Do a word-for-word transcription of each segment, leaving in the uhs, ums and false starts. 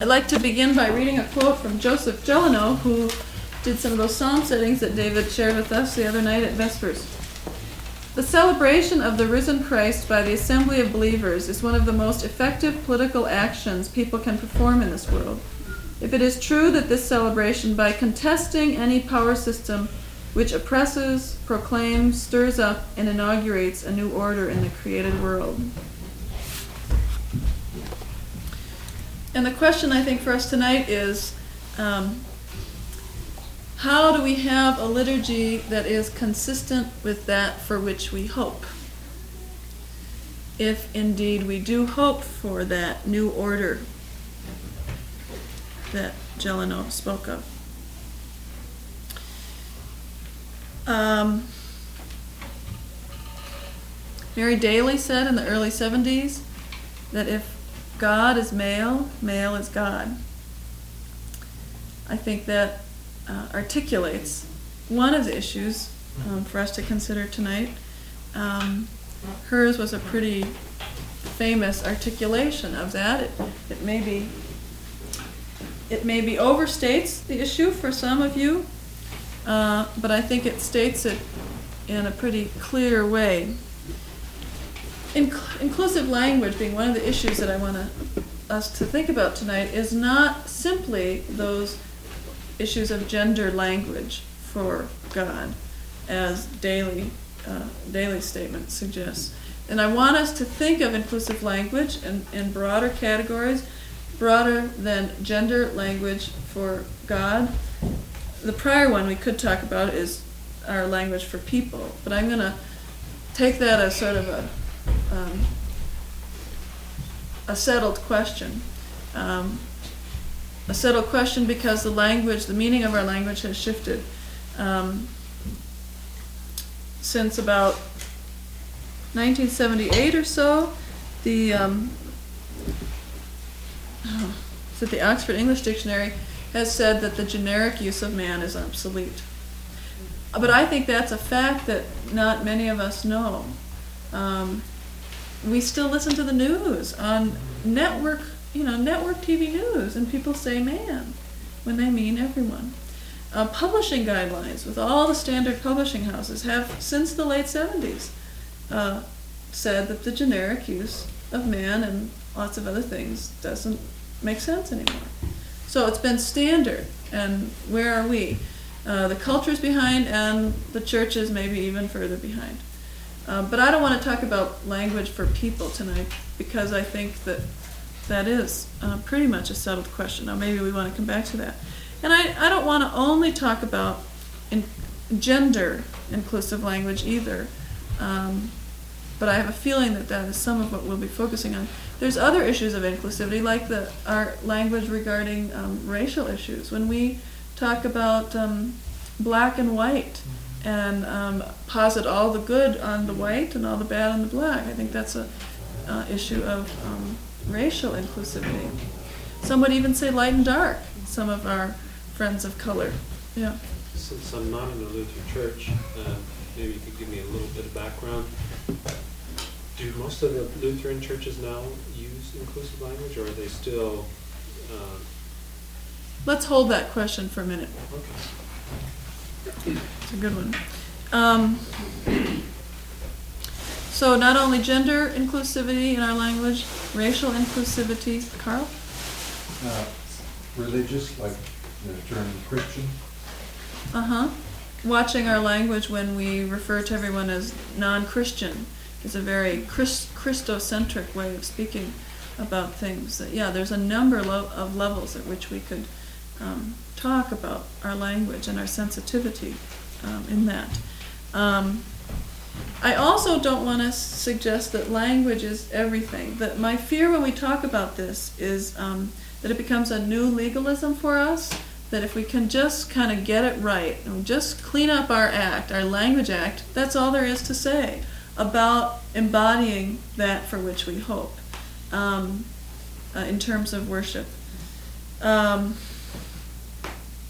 I'd like to begin by reading a quote from Joseph Gelino, who did some of those psalm settings that David shared with us the other night at Vespers. The celebration of the risen Christ by the assembly of believers is one of the most effective political actions people can perform in this world. If it is true that this celebration, by contesting any power system which oppresses, proclaims, stirs up, and inaugurates a new order in the created world. And the question, I think, for us tonight is, um, how do we have a liturgy that is consistent with that for which we hope? If indeed we do hope for that new order that Gelino spoke of. Um, Mary Daly said in the early seventies that if God is male, male is God. I think that uh, articulates one of the issues um, for us to consider tonight. Um, hers was a pretty famous articulation of that. It, it maybe it maybe overstates the issue for some of you, uh, but I think it states it in a pretty clear way. Inc- inclusive language being one of the issues that I want to, us to think about tonight is not simply those issues of gender language for God, as Daly, uh, Daly's statement suggests. And I want us to think of inclusive language in, in broader categories, broader than gender language for God. The prior one we could talk about is our language for people, but I'm going to take that as sort of a Um, a settled question. Um, a settled question because the language, the meaning of our language has shifted. Um, since about nineteen seventy-eight or so, the um, oh, so the Oxford English Dictionary has said that the generic use of man is obsolete. But I think that's a fact that not many of us know. Um, we still listen to the news on network, you know, network T V news, and people say man when they mean everyone. Uh, publishing guidelines with all the standard publishing houses have, since the late seventies, uh, said that the generic use of man and lots of other things doesn't make sense anymore. So it's been standard, and where are we? Uh, the culture's behind, and the church is maybe even further behind. Uh, but I don't want to talk about language for people tonight, because I think that that is uh, pretty much a settled question. Now maybe we want to come back to that. And I, I don't want to only talk about in gender inclusive language either, um, but I have a feeling that that is some of what we'll be focusing on. There's other issues of inclusivity, like the our language regarding um, racial issues. When we talk about um, black and white, and um, posit all the good on the white and all the bad on the black. I think that's a uh, issue of um, racial inclusivity. Some would even say light and dark, some of our friends of color. Yeah. Since I'm not in the Lutheran Church, uh, maybe you could give me a little bit of background. Do most of the Lutheran churches now use inclusive language, or are they still... Uh... Let's hold that question for a minute. Okay. It's a good one. Um, so not only gender inclusivity in our language, racial inclusivity. Carl? Uh, religious, like the term Christian. Uh-huh. Watching our language when we refer to everyone as non-Christian is a very Christ- Christocentric way of speaking about things. Yeah, there's a number lo- of levels at which we could um, talk about our language and our sensitivity um, in that. Um, I also don't want to suggest that language is everything. That my fear when we talk about this is um, that it becomes a new legalism for us, that if we can just kind of get it right and just clean up our act, our language act, that's all there is to say about embodying that for which we hope um, uh, in terms of worship. Um,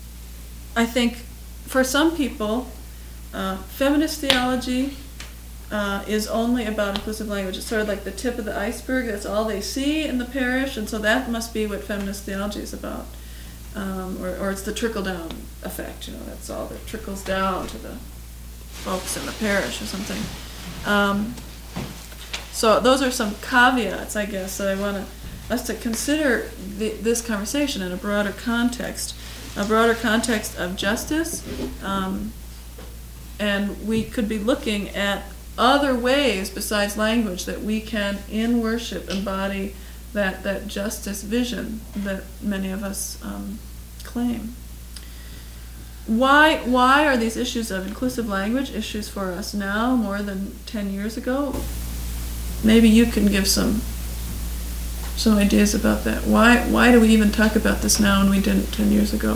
I think for some people, uh, feminist theology uh, is only about inclusive language. It's sort of like the tip of the iceberg. That's all they see in the parish, and so that must be what feminist theology is about. Um, or, or it's the trickle-down effect, you know, that's all that trickles down to the folks in the parish or something. Um, so those are some caveats, I guess, that I want to, us to consider the, this conversation in a broader context, a broader context of justice, um, and we could be looking at other ways besides language that we can, in worship, embody that, that justice vision that many of us um, claim. Why, why are these issues of inclusive language issues for us now more than ten years ago? Maybe you can give some some ideas about that. Why, why do we even talk about this now and we didn't ten years ago?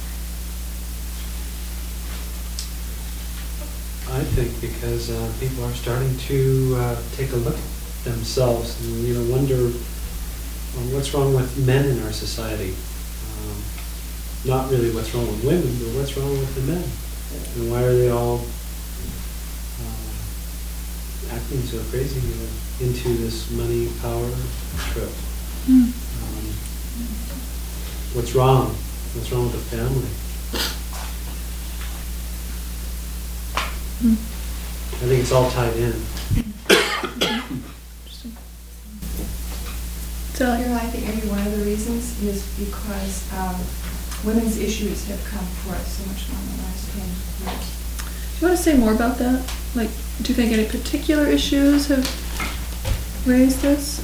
I think because uh, people are starting to uh, take a look at themselves and, you know, wonder, well, what's wrong with men in our society? Um, not really what's wrong with women, but what's wrong with the men? And why are they all uh, acting so crazy uh, into this money power trip? Mm. Um, what's wrong? What's wrong with the family? Mm. I think it's all tied in. Interesting. So, You know, I think maybe one of the reasons is because um, women's issues have come forth so much more in the last ten years. do you want to say more about that? Like, do you think any particular issues have raised this?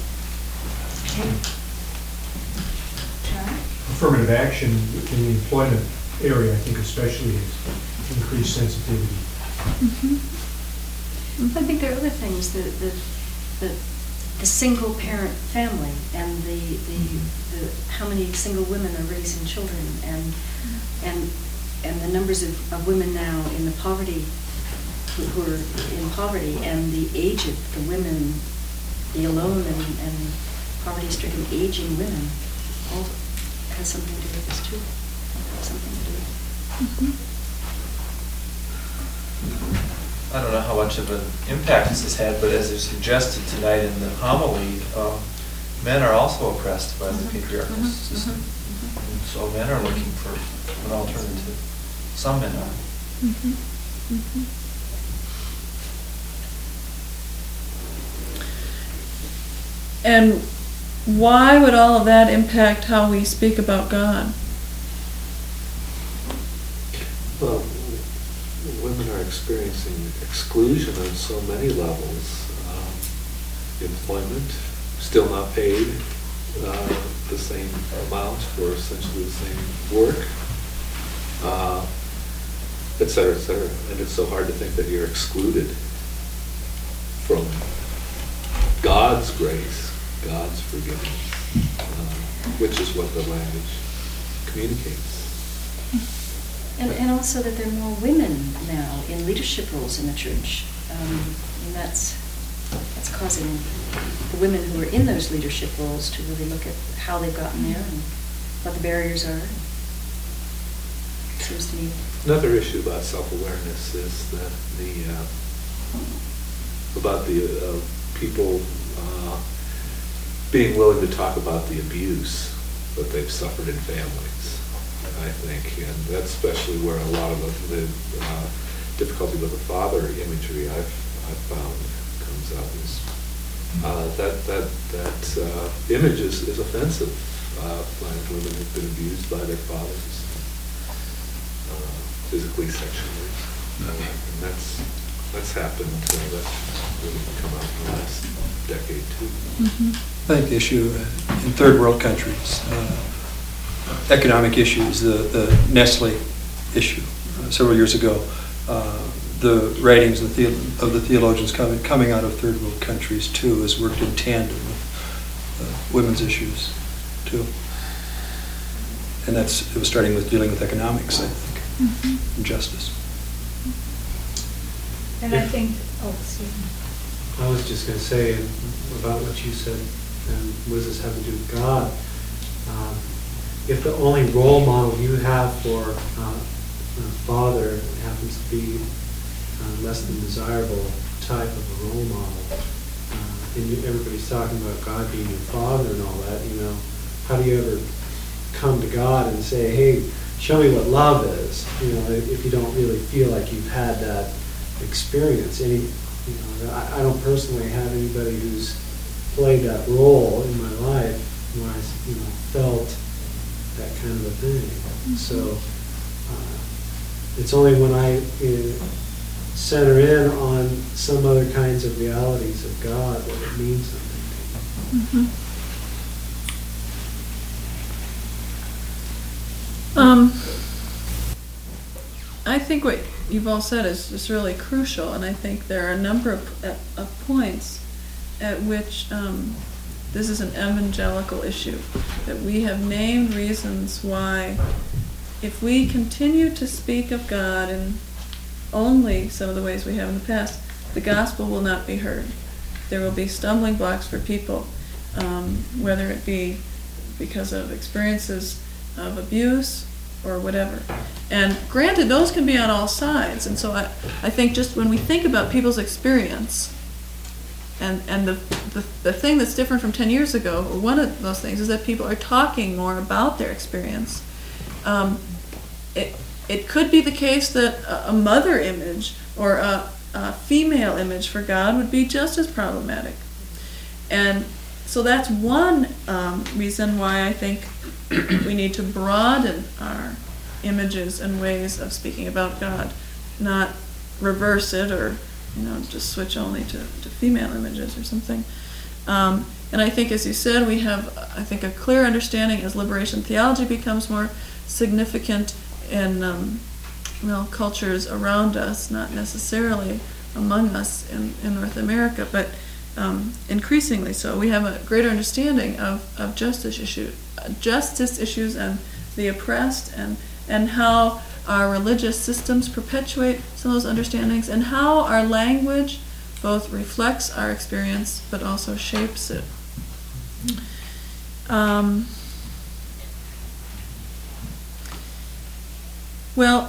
John? Affirmative action in the employment area, I think especially, has increased sensitivity. Mm-hmm. I think there are other things, the, the, the, the single parent family and the, the, the, how many single women are raising children, and, and, and the numbers of, of women now in the poverty, who, who are in poverty, and the age of the women, the alone and, and poverty-stricken aging women, all has something to do with this too. Has something to do with it. Mm-hmm. I don't know how much of an impact this has had, but as you suggested tonight in the homily, um, men are also oppressed by the patriarchal Mhm, system. mhm, And so men are looking for an alternative. Some men are. Mm-hmm. Mm-hmm. And why would all of that impact how we speak about God? Well, women are experiencing exclusion on so many levels. Um, employment, still not paid uh, the same amount for essentially the same work, uh, et cetera, et cetera. And it's so hard to think that you're excluded from God's grace, God's forgiveness, uh, which is what the language communicates. And, and also that there are more women now in leadership roles in the church. Um, and that's, that's causing the women who are in those leadership roles to really look at how they've gotten there and what the barriers are. It seems to me. Another issue about self-awareness is that the, uh, about the uh, people uh, being willing to talk about the abuse that they've suffered in families, I think, and that's especially where a lot of the, the uh, difficulty with the father imagery I've, I've found comes up. Is, uh, that that that uh, image is, is offensive. Uh, find women who've been abused by their fathers, uh, physically, sexually, uh, and that's that's happened. Uh, that's really come out in the last decade too. Mm-hmm. I think the issue in third world countries, uh, economic issues, the, the Nestle issue uh, several years ago, uh, the writings of the, of the theologians coming, coming out of third world countries too has worked in tandem with uh, women's issues too. And that's, it was starting with dealing with economics, I think, Mm-hmm. and justice. And I think, oh, excuse me. I was just going to say about what you said, and what does this have to do with God? Um, if the only role model you have for uh, a father happens to be uh, less than desirable type of a role model. Uh, and you- everybody's talking about God being your father and all that, you know. How do you ever come to God and say, hey, show me what love is, you know, if if you don't really feel like you've had that experience. Any, you know, I, I don't personally have anybody who's played that role in my life where I, you know, felt that kind of a thing. So uh, it's only when I uh, center in on some other kinds of realities of God that it means something to me. Mhm. Um, I think what you've all said is, is really crucial, and I think there are a number of, of points at which um, this is an evangelical issue, that we have named reasons why, if we continue to speak of God in only some of the ways we have in the past, the gospel will not be heard. There will be stumbling blocks for people, um, whether it be because of experiences of abuse or whatever. And granted, those can be on all sides. And so I, I think just when we think about people's experience, and, and the, the, the thing that's different from ten years ago, or one of those things, is that people are talking more about their experience. Um, it, it could be the case that a, a mother image or a, a female image for God would be just as problematic. And so that's one um, reason why I think we need to broaden our images and ways of speaking about God, not reverse it or, you know, just switch only to, to female images or something. Um, and I think, as you said, we have, I think, a clear understanding as liberation theology becomes more significant in um, well, cultures around us, not necessarily among us in, in North America, but um, increasingly so. We have a greater understanding of, of justice issues, justice issues and the oppressed, and, and how our religious systems perpetuate some of those understandings, and how our language both reflects our experience but also shapes it. Um, well,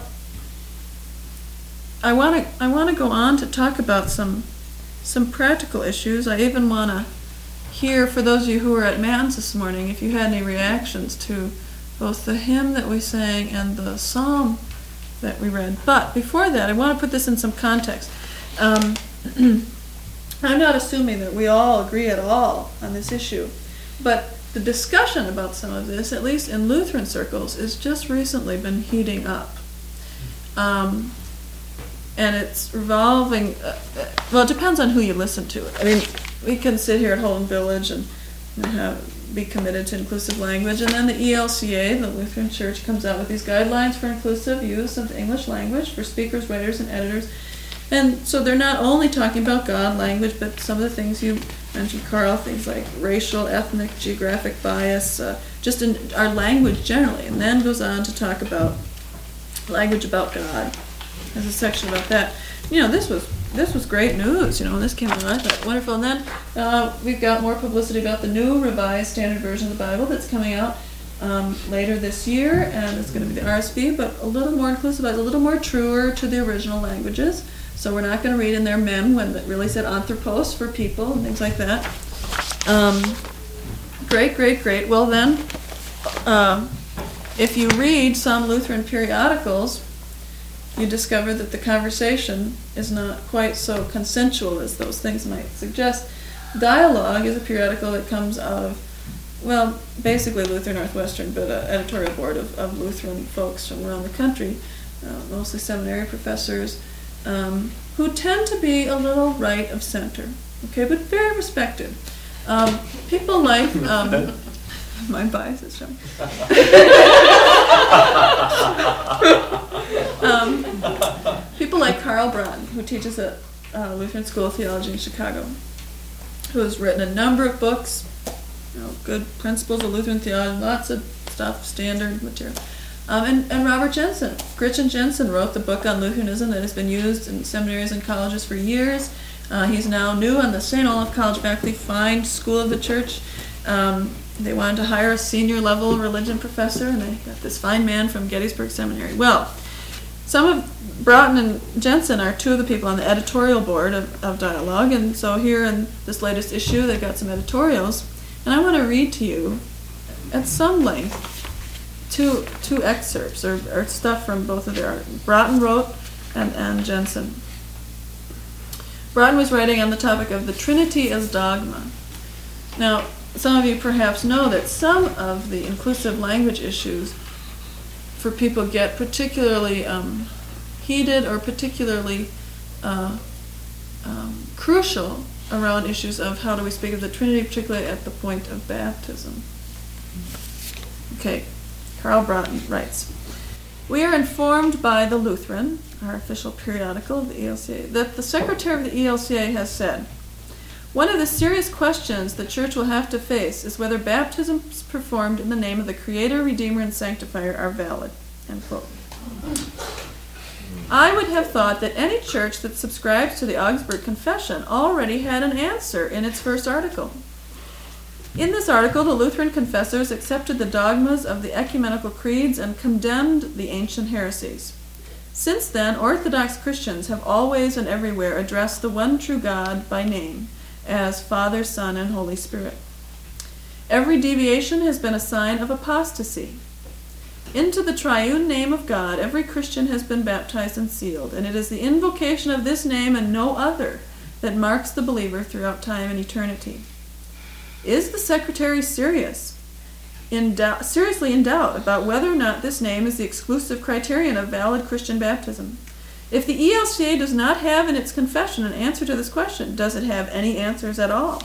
I want to I want to go on to talk about some some practical issues. I even want to hear, for those of you who were at Man's this morning, if you had any reactions to both the hymn that we sang and the psalm that we read. But before that, I want to put this in some context. Um, I'm not assuming that we all agree at all on this issue, but the discussion about some of this, at least in Lutheran circles, has just recently been heating up. Um, and it's revolving, uh, well, it depends on who you listen to. I mean, we can sit here at Holden Village and, and have, be committed to inclusive language, and then the E L C A, the Lutheran Church, comes out with these guidelines for inclusive use of the English language for speakers, writers, and editors. And so they're not only talking about God language, but some of the things you mentioned, Carl, things like racial, ethnic, geographic bias, uh, just in our language generally, and then goes on to talk about language about God. There's a section about that. You know, this was this was great news. You know, when this came out, I thought wonderful. And then uh, we've got more publicity about the new revised standard version of the Bible that's coming out um, later this year, and it's going to be the R S V, but a little more inclusive, a little more truer to the original languages. So we're not going to read in there men when it really said anthropos for people and things like that. Um, great, great, great. Well then, uh, if you read some Lutheran periodicals, you discover that the conversation is not quite so consensual as those things might suggest. Dialogue is a periodical that comes out of, well, basically Lutheran Northwestern, but an editorial board of, of Lutheran folks from around the country, uh, mostly seminary professors, um, who tend to be a little right of center, okay, but very respected. Um, people like, um, my bias is showing. um, people like Carl Braun, who teaches at uh, Lutheran School of Theology in Chicago, who has written a number of books, you know, good principles of Lutheran theology, lots of stuff, standard material. Um, and, and Robert Jensen, Gretchen Jensen, wrote the book on Lutheranism that has been used in seminaries and colleges for years. Uh, he's now new on the Saint Olaf College faculty, fine school of the church. Um, they wanted to hire a senior level religion professor, and they got this fine man from Gettysburg Seminary. Well, some of Broughton and Jensen are two of the people on the editorial board of, of Dialogue, and so here in this latest issue they've got some editorials, and I want to read to you at some length two two excerpts or, or stuff from both of their art. Broughton wrote and, and Jensen. Broughton was writing on the topic of the Trinity as dogma. Now, some of you perhaps know that some of the inclusive language issues for people get particularly um, heated or particularly uh, um, crucial around issues of how do we speak of the Trinity, particularly at the point of baptism. Okay, Karl Broughton writes, "We are informed by the Lutheran, our official periodical of the E L C A, that the secretary of the E L C A has said, one of the serious questions the Church will have to face is whether baptisms performed in the name of the Creator, Redeemer, and Sanctifier are valid." End quote. I would have thought that any church that subscribes to the Augsburg Confession already had an answer in its first article. In this article, the Lutheran confessors accepted the dogmas of the ecumenical creeds and condemned the ancient heresies. Since then, Orthodox Christians have always and everywhere addressed the one true God by name as Father, Son, and Holy Spirit. Every deviation has been a sign of apostasy. Into the triune name of God, every Christian has been baptized and sealed, and it is the invocation of this name and no other that marks the believer throughout time and eternity. Is the secretary serious, in doubt, seriously in doubt about whether or not this name is the exclusive criterion of valid Christian baptism? If the E L C A does not have in its confession an answer to this question, does it have any answers at all?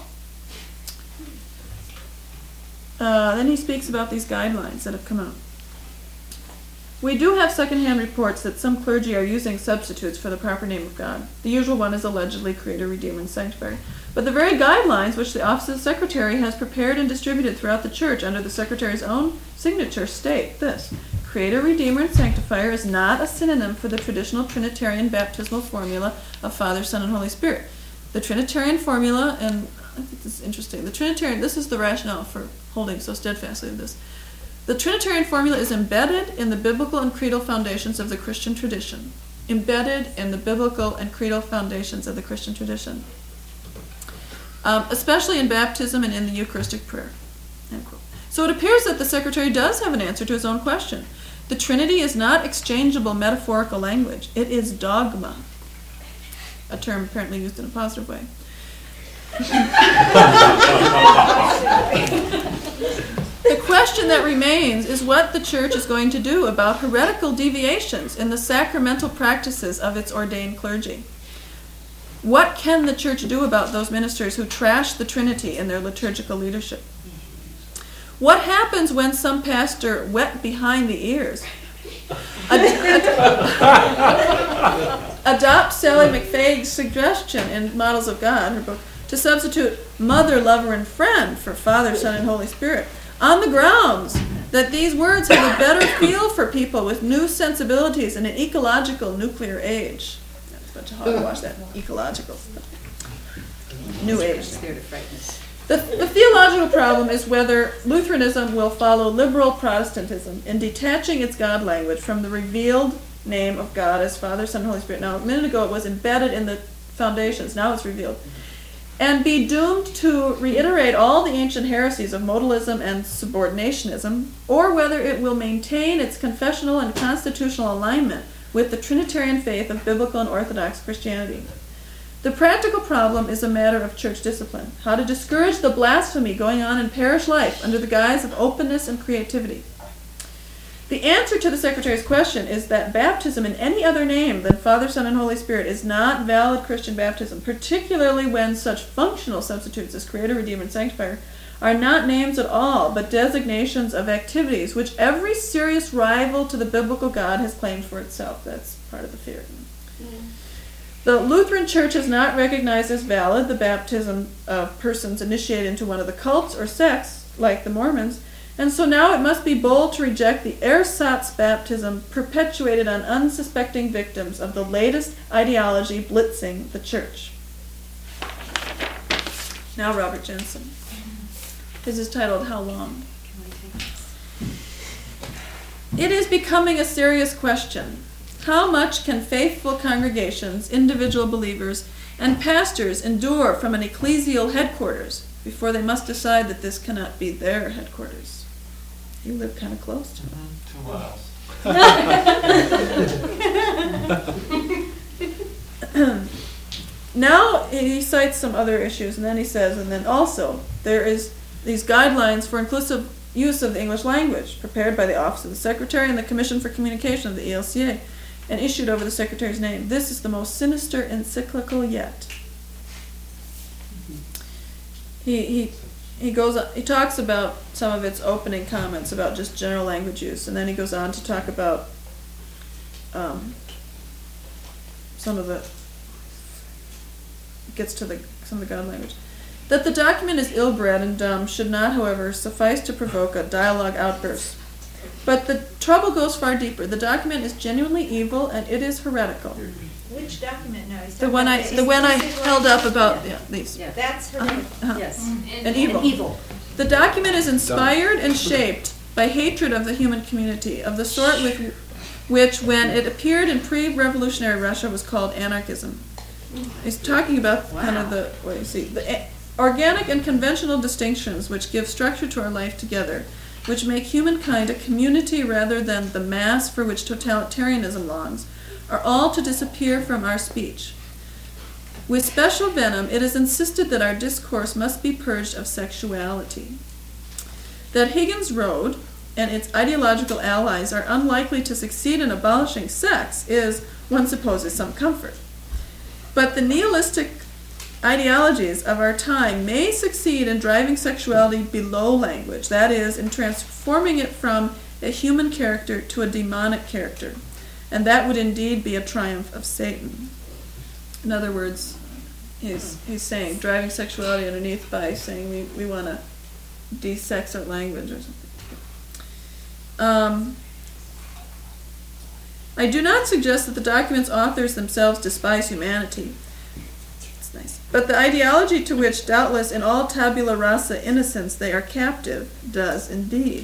Uh, then he speaks about these guidelines that have come out. We do have secondhand reports that some clergy are using substitutes for the proper name of God. The usual one is allegedly Creator, Redeemer, and Sanctifier. But the very guidelines which the Office of Secretary has prepared and distributed throughout the Church under the Secretary's own signature state this: Creator, Redeemer, and Sanctifier is not a synonym for the traditional Trinitarian baptismal formula of Father, Son, and Holy Spirit. The Trinitarian formula, and I think this is interesting, the Trinitarian, this is the rationale for holding so steadfastly of this. The Trinitarian formula is embedded in the biblical and creedal foundations of the Christian tradition. Embedded in the biblical and creedal foundations of the Christian tradition. Um, especially in baptism and in the Eucharistic prayer. End quote. So it appears that the Secretary does have an answer to his own question. The Trinity is not exchangeable metaphorical language. It is dogma. A term apparently used in a positive way. The question that remains is what the Church is going to do about heretical deviations in the sacramental practices of its ordained clergy. What can the Church do about those ministers who trash the Trinity in their liturgical leadership? What happens when some pastor, wet behind the ears, ad- ad- adopts Sally McFaig's suggestion in Models of God, her book, to substitute mother, lover, and friend for Father, Son, and Holy Spirit, on the grounds that these words have a better feel for people with new sensibilities in an ecological nuclear age? That's a bunch of hogwash, that ecological stuff. New age. The, the theological problem is whether Lutheranism will follow liberal Protestantism in detaching its God language from the revealed name of God as Father, Son, and Holy Spirit. Now, a minute ago it was embedded in the foundations. Now it's revealed. And be doomed to reiterate all the ancient heresies of modalism and subordinationism, or whether it will maintain its confessional and constitutional alignment with the Trinitarian faith of biblical and Orthodox Christianity. The practical problem is a matter of church discipline, how to discourage the blasphemy going on in parish life under the guise of openness and creativity. The answer to the Secretary's question is that baptism in any other name than Father, Son, and Holy Spirit is not valid Christian baptism, particularly when such functional substitutes as Creator, Redeemer, and Sanctifier are not names at all, but designations of activities which every serious rival to the biblical God has claimed for itself. That's part of the fear. Mm. The Lutheran Church has not recognized as valid the baptism of persons initiated into one of the cults or sects, like the Mormons, and so now it must be bold to reject the ersatz baptism perpetuated on unsuspecting victims of the latest ideology blitzing the church. Now Robert Jensen. This is titled, How Long? It is becoming a serious question. How much can faithful congregations, individual believers, and pastors endure from an ecclesial headquarters before they must decide that this cannot be their headquarters? You live kind of close to it. Two miles. Now he cites some other issues, and then he says, and then also there is these guidelines for inclusive use of the English language, prepared by the Office of the Secretary and the Commission for Communication of the E L C A, and issued over the Secretary's name. This is the most sinister encyclical yet. He he he goes on, he talks about some of its opening comments about just general language use, and then he goes on to talk about um, some of the gets to the some of the God language. That the document is ill-bred and dumb should not, however, suffice to provoke a dialogue outburst. But the trouble goes far deeper. The document is genuinely evil, and it is heretical. Which document now? He's The talking one I about the one I inclusive held up language? about yeah, these. Yeah. That's her. Uh-huh, uh-huh. Yes. And evil. And evil. The document is inspired and shaped by hatred of the human community, of the sort with which, when it appeared in pre-revolutionary Russia, was called anarchism. He's talking about kind of the, what do you see, the a- organic and conventional distinctions which give structure to our life together, which make humankind a community rather than the mass for which totalitarianism longs, are all to disappear from our speech. With special venom, it is insisted that our discourse must be purged of sexuality. That Higgins Road and its ideological allies are unlikely to succeed in abolishing sex is, one supposes, some comfort. But the nihilistic ideologies of our time may succeed in driving sexuality below language, that is, in transforming it from a human character to a demonic character. And that would indeed be a triumph of Satan. In other words, he's, he's saying, driving sexuality underneath by saying we, we want to de-sex our language or something. Um, I do not suggest that the document's authors themselves despise humanity. It's nice. But the ideology to which, doubtless in all tabula rasa innocence, they are captive, does indeed.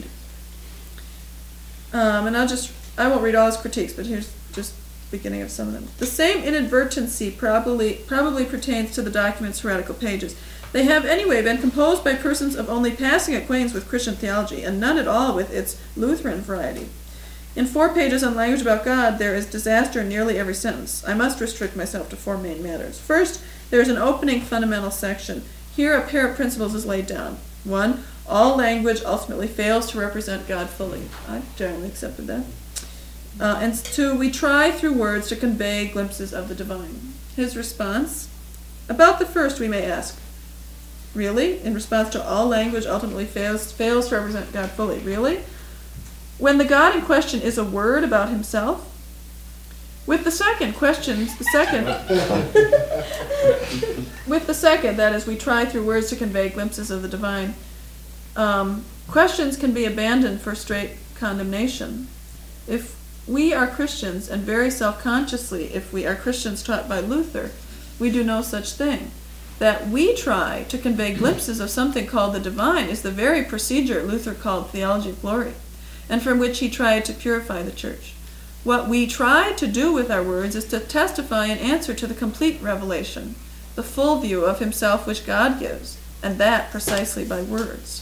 Um, and I'll just, I won't read all his critiques, but here's just the beginning of some of them. The same inadvertency probably probably pertains to the document's heretical pages. They have anyway been composed by persons of only passing acquaintance with Christian theology, and none at all with its Lutheran variety. In four pages on language about God, there is disaster in nearly every sentence. I must restrict myself to four main matters. First, there is an opening fundamental section. Here a pair of principles is laid down. One, all language ultimately fails to represent God fully. I've generally accepted that. Uh, and two, we try through words to convey glimpses of the divine. His response? About the first, we may ask, really? In response to all language ultimately fails, fails to represent God fully. Really? When the God in question is a word about himself? With the second questions, the second, with the second, that is, we try through words to convey glimpses of the divine, um, questions can be abandoned for straight condemnation. If we are Christians, and very self-consciously, if we are Christians taught by Luther, we do no such thing. That we try to convey glimpses of something called the divine is the very procedure Luther called theology of glory, and from which he tried to purify the church. What we try to do with our words is to testify in answer to the complete revelation, the full view of himself which God gives, and that precisely by words.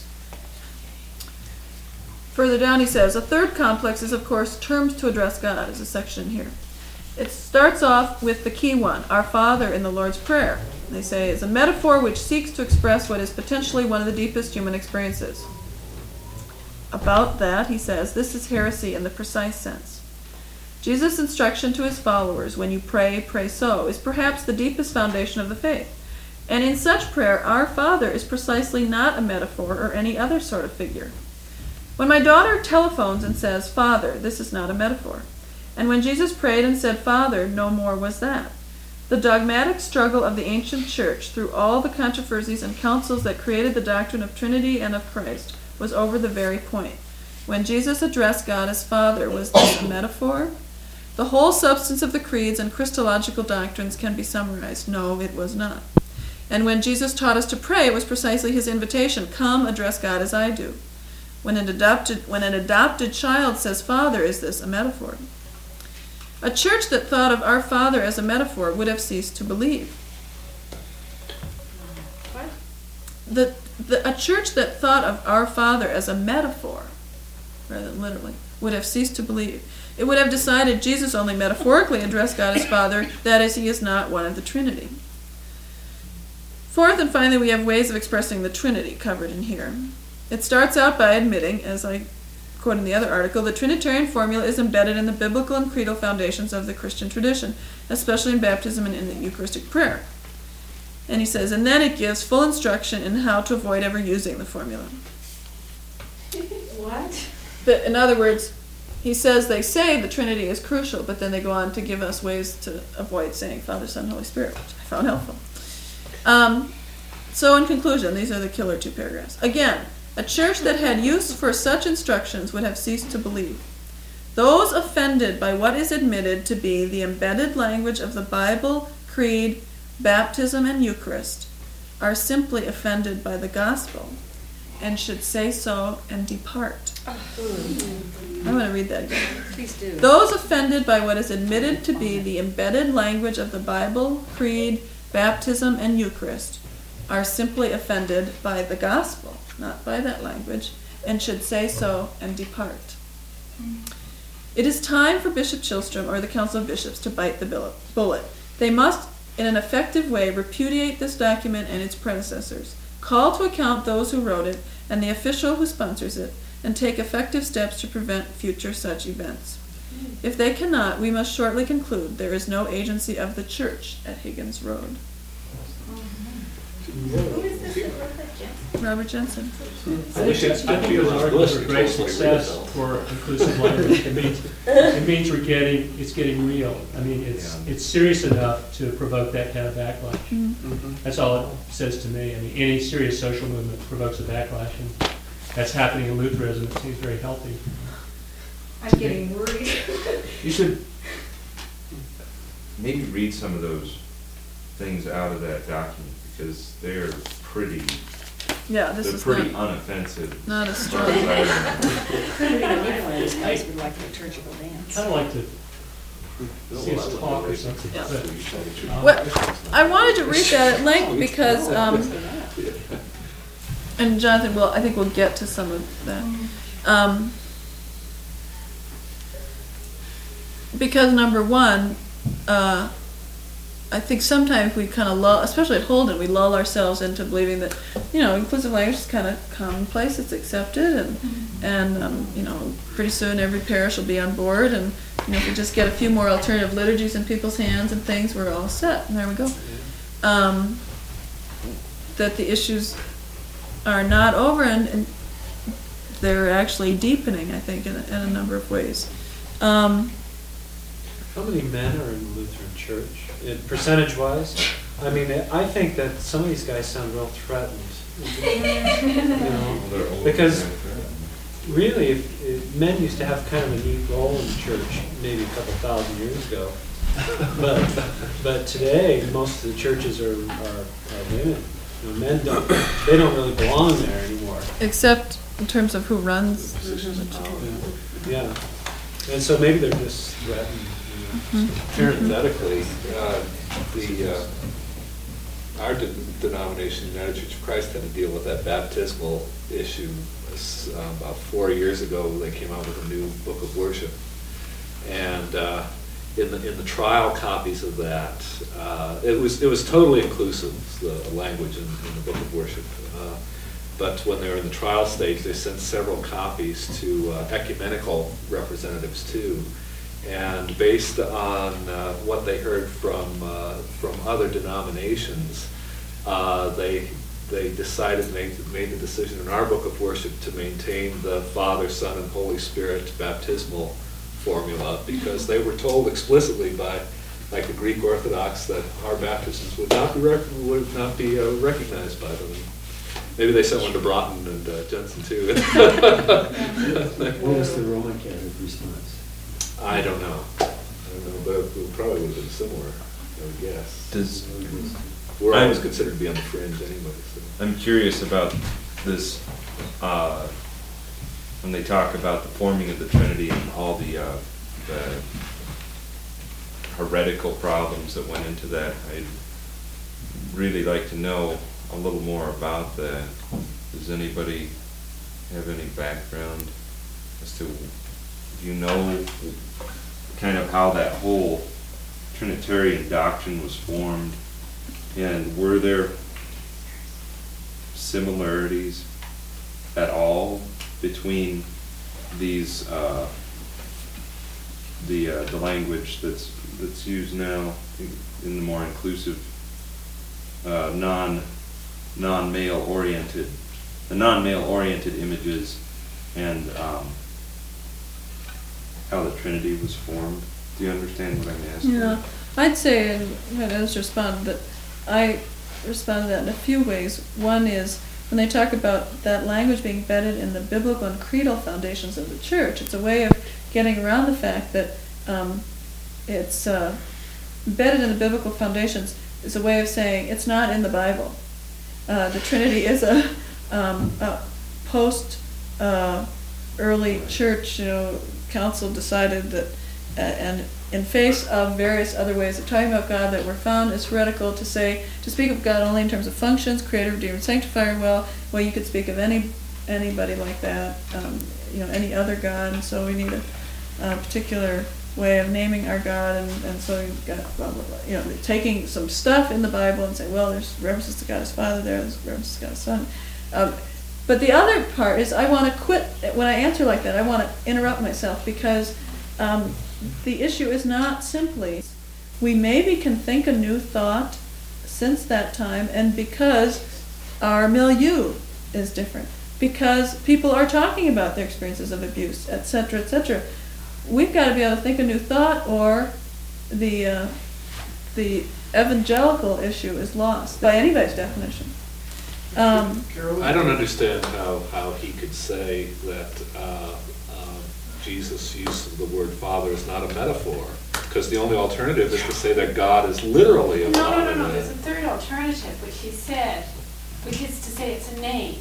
Further down he says, a third complex is, of course, terms to address God, is a section here. It starts off with the key one, Our Father in the Lord's Prayer. They say it's a metaphor which seeks to express what is potentially one of the deepest human experiences. About that, he says, this is heresy in the precise sense. Jesus' instruction to his followers, when you pray, pray so, is perhaps the deepest foundation of the faith. And in such prayer, Our Father is precisely not a metaphor or any other sort of figure. When my daughter telephones and says, Father, this is not a metaphor. And when Jesus prayed and said, Father, no more was that. The dogmatic struggle of the ancient church through all the controversies and councils that created the doctrine of Trinity and of Christ was over the very point. When Jesus addressed God as Father, was this a metaphor? The whole substance of the creeds and Christological doctrines can be summarized. No, it was not. And when Jesus taught us to pray, it was precisely his invitation, come address God as I do. When an adopted, when an adopted child says Father, is this a metaphor? A church that thought of our Father as a metaphor would have ceased to believe. What? The, the, a church that thought of our Father as a metaphor, rather than literally, would have ceased to believe. It would have decided Jesus only metaphorically addressed God as Father, that is, he is not one of the Trinity. Fourth and finally, we have ways of expressing the Trinity covered in here. It starts out by admitting, as I quote in the other article, the Trinitarian formula is embedded in the biblical and creedal foundations of the Christian tradition, especially in baptism and in the Eucharistic prayer. And he says, and then it gives full instruction in how to avoid ever using the formula. What? But in other words, he says they say the Trinity is crucial, but then they go on to give us ways to avoid saying Father, Son, Holy Spirit, which I found helpful. Um, so in conclusion, these are the killer two paragraphs. Again, a church that had use for such instructions would have ceased to believe. Those offended by what is admitted to be the embedded language of the Bible, creed, baptism, and Eucharist are simply offended by the gospel and should say so and depart. I'm going to read that again. Please do. Those offended by what is admitted to be the embedded language of the Bible, creed, baptism, and Eucharist are simply offended by the gospel, not by that language, and should say so and depart. It is time for Bishop Chilstrom or the Council of Bishops to bite the bullet. They must, in an effective way, repudiate this document and its predecessors, call to account those who wrote it and the official who sponsors it, and take effective steps to prevent future such events. If they cannot, we must shortly conclude there is no agency of the Church at Higgins Road. Who is this that wrote that, Jess? Robert Jensen. I wish it's I think it was an argument for great success for inclusive language. It means, it means we're getting, it's getting real. I mean, it's, Yeah. it's serious enough to provoke that kind of backlash. Mm-hmm. That's all it says to me. I mean, any serious social movement provokes a backlash, and that's happening in Lutheranism. It seems very healthy. I'm getting worried. You should maybe read some of those things out of that document, because they're pretty, Yeah, this they're is pretty not, unoffensive. not as as far as strong. I remember. Neither one of these guys would like the liturgical dance. Kind of like to see us talk or something. Yeah. But, um, What, I wanted to read that at length because, um, and Jonathan will, I think we'll get to some of that. Um, because number one, uh, I think sometimes we kind of lull, especially at Holden, we lull ourselves into believing that, you know, inclusive language is kind of commonplace, it's accepted, and, and um, you know, pretty soon every parish will be on board, and, you know, if we just get a few more alternative liturgies in people's hands and things, we're all set, and there we go. Um, that the issues are not over, and, and they're actually deepening, I think, in a, in a number of ways. Um, How many men are in the Lutheran Church, in percentage-wise? I mean, I think that some of these guys sound real threatened. You know, because really, if, if men used to have kind of a neat role in the church, maybe a couple thousand years ago. But but today, most of the churches are are, are women. You know, men don't they don't really belong there anymore. except in terms of who runs. Yeah, and so maybe they're just threatened. You know. Parenthetically, uh, the, uh, our de- denomination, United Church of Christ, had to deal with that baptismal issue. This, uh, about four years ago, they came out with a new book of worship. And uh, in the in the trial copies of that, uh, it was it was totally inclusive, the language in, in the book of worship. Uh, but when they were in the trial stage, they sent several copies to uh, ecumenical representatives too. And based on uh, what they heard from uh, from other denominations, uh, they they decided, made, made the decision in our book of worship to maintain the Father, Son, and Holy Spirit baptismal formula, because they were told explicitly by, like the Greek Orthodox, that our baptisms would not be rec- would not be uh, recognized by them. Maybe they sent one to Broughton and uh, Jensen too. What was the Roman Catholic response? I don't know. I don't know, but it probably would have been similar, I would guess. Does, We're I'm- always considered to be on the fringe anyway, so. I'm curious about this, uh, when they talk about the forming of the Trinity and all the, uh, the heretical problems that went into that. I'd really like to know a little more about that. Does anybody have any background as to, do you know kind of how that whole Trinitarian doctrine was formed? And were there similarities at all between these, uh, the uh, the language that's that's used now in, in the more inclusive, uh, non non-male oriented, the non-male oriented images, and um, how the Trinity was formed? Do you understand what I'm asking? Yeah, I'd say, and I just responded, but I responded to that in a few ways. One is, when they talk about that language being embedded in the biblical and creedal foundations of the church, it's a way of getting around the fact that um, it's uh, embedded in the biblical foundations is a way of saying it's not in the Bible. Uh, the Trinity is a, um, a post uh, early church, you know, council decided that, uh, and in face of various other ways of talking about God that were found as heretical, to say, to speak of God only in terms of functions, creator, redeemer, sanctifier, well, well, you could speak of any anybody like that, um, you know, any other God, and so we need a, a particular way of naming our God, and, and so you've got, blah, blah, blah, you know, taking some stuff in the Bible and say, well, there's references to God as Father there, there's references to God as Son. Um, but the other part is I want to quit, when I answer like that, I want to interrupt myself, because um, the issue is not simply, we maybe can think a new thought since that time, and because our milieu is different, because people are talking about their experiences of abuse, et cetera, et cetera. We've got to be able to think a new thought, or the uh, the evangelical issue is lost by anybody's definition. Um, I don't understand how, how he could say that uh, uh, Jesus' use of the word Father is not a metaphor, because the only alternative is to say that God is literally a No, Father. no, no, no, there's a third alternative, which he said, which is to say it's a name.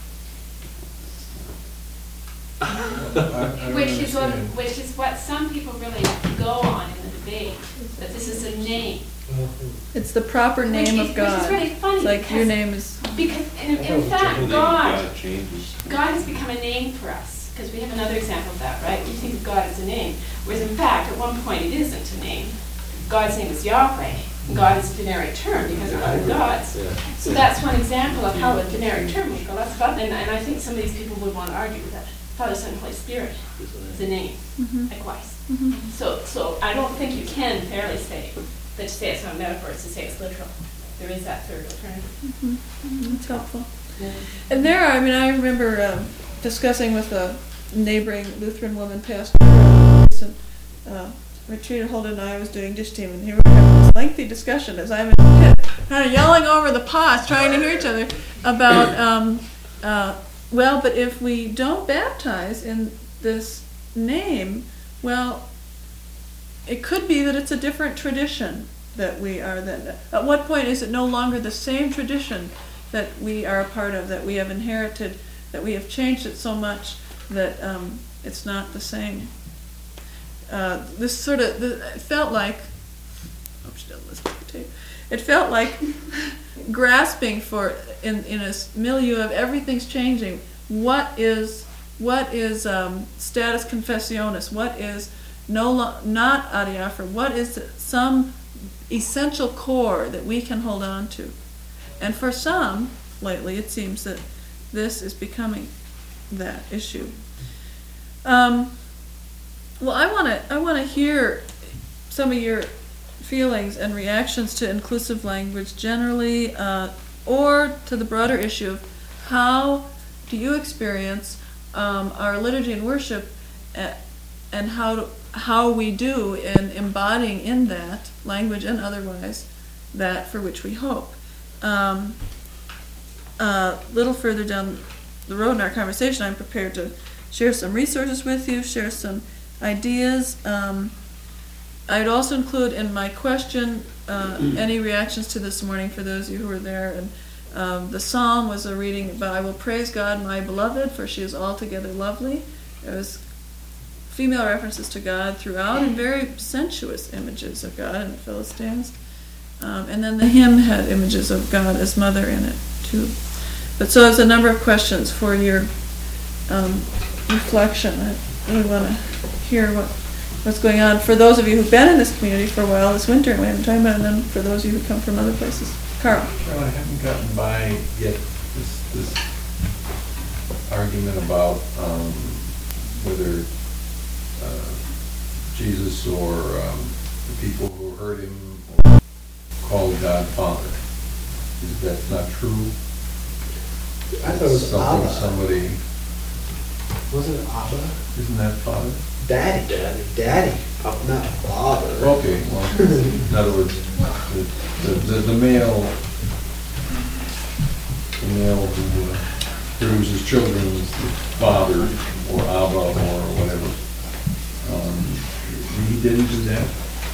I- I Which is what, understand. which is what some people really go on in the debate, that this is a name. it's the proper Which name is- of God. Which is really funny. It's like your because- name is. Because, in, I thought it in was fact, generally God, God changes. God has become a name for us, because we have another example of that, right? We think of God as a name, whereas in fact, at one point, it isn't a name. God's name is Yahweh, and God is a generic term because of other gods. Yeah. So that's one example of how a generic term would go. That's God, and, and I think some of these people would want to argue that Father, Son, and Holy Spirit is a name, Mhm. likewise. Mhm. So, so I don't think you can fairly say that to say it's not a metaphor, it's to say it's literal. There is that third alternative. Mhm. Mhm. It's helpful. And there are, I mean, I remember um, discussing with a neighboring Lutheran woman pastor at a recent uh, retreat at Holden and I was doing dish team, and here we were having this lengthy discussion as I'm in the pit, kind of yelling over the pots, trying to hear each other, about, um, uh, well, but if we don't baptize in this name, well, it could be that it's a different tradition that we are then. At what point is it no longer the same tradition that we are a part of, that we have inherited, that we have changed it so much that um, it's not the same? Uh, this sort of, the, it felt like, hope she doesn't listen to the tape, it felt like grasping for, in, in a milieu of everything's changing, what is, what is um, status confessionis, what is no lo- not adiaphora, what is some essential core that we can hold on to? And for some, lately, it seems that this is becoming that issue. Um, well, I want to I want to hear some of your feelings and reactions to inclusive language generally, uh, or to the broader issue of how do you experience um, our liturgy and worship, uh, and how do, how we do in embodying in that language and otherwise that for which we hope. Um, a little further down the road in our conversation, I'm prepared to share some resources with you, share some ideas. Um, I'd also include in my question uh, any reactions to this morning for those of you who were there. And um, the psalm was a reading about, I will praise God, my beloved, for she is altogether lovely. It was female references to God throughout, and very sensuous images of God in the Philistines. Um, and then the hymn had images of God as mother in it too. But so there's a number of questions for your um, reflection. I really want to hear what what's going on for those of you who've been in this community for a while this winter, and we haven't talked about it, and then for those of you who come from other places. Carl. Well, I haven't gotten by yet this, this argument about um, whether uh, Jesus or um, the people who heard him called God Father. Is that not true? I thought it was Something Abba. somebody, Wasn't it Abba? isn't that Father? Daddy. Daddy. Daddy. Not father. Okay, well, in other words, the, the, the male, the male who uh, produces children is the father or Abba or whatever. Um, he didn't do that?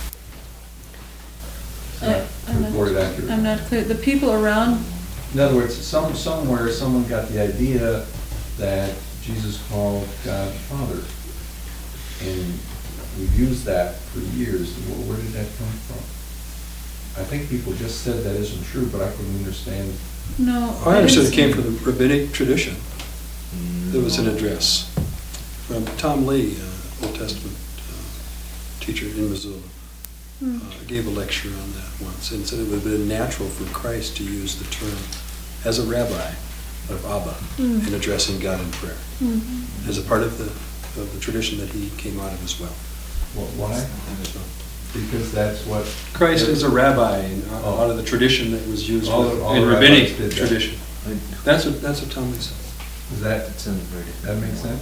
It's not Uh, I'm not- reported accurately. I'm not clear. The people around, In other words, some, somewhere, someone got the idea that Jesus called God Father. And we've used that for years. Where, where did that come from? I think people just said that isn't true, but I couldn't understand. no. I understood it didn't came from the rabbinic tradition. There was an address from Tom Lee, uh, Old Testament uh, teacher in Missoula. Hmm. Uh, gave a lecture on that once and said it would have been natural for Christ to use the term as a rabbi of Abba Hmm. in addressing God in prayer, Mhm. as a part of the, of the tradition that he came out of as well. What, why? Because that's what. Christ is a rabbi in, uh, Oh. out of the tradition that was used All with- the- all in the rabbinic rabbis did that. tradition. That's what, that's what Tom Lee said. Is that, that makes sense?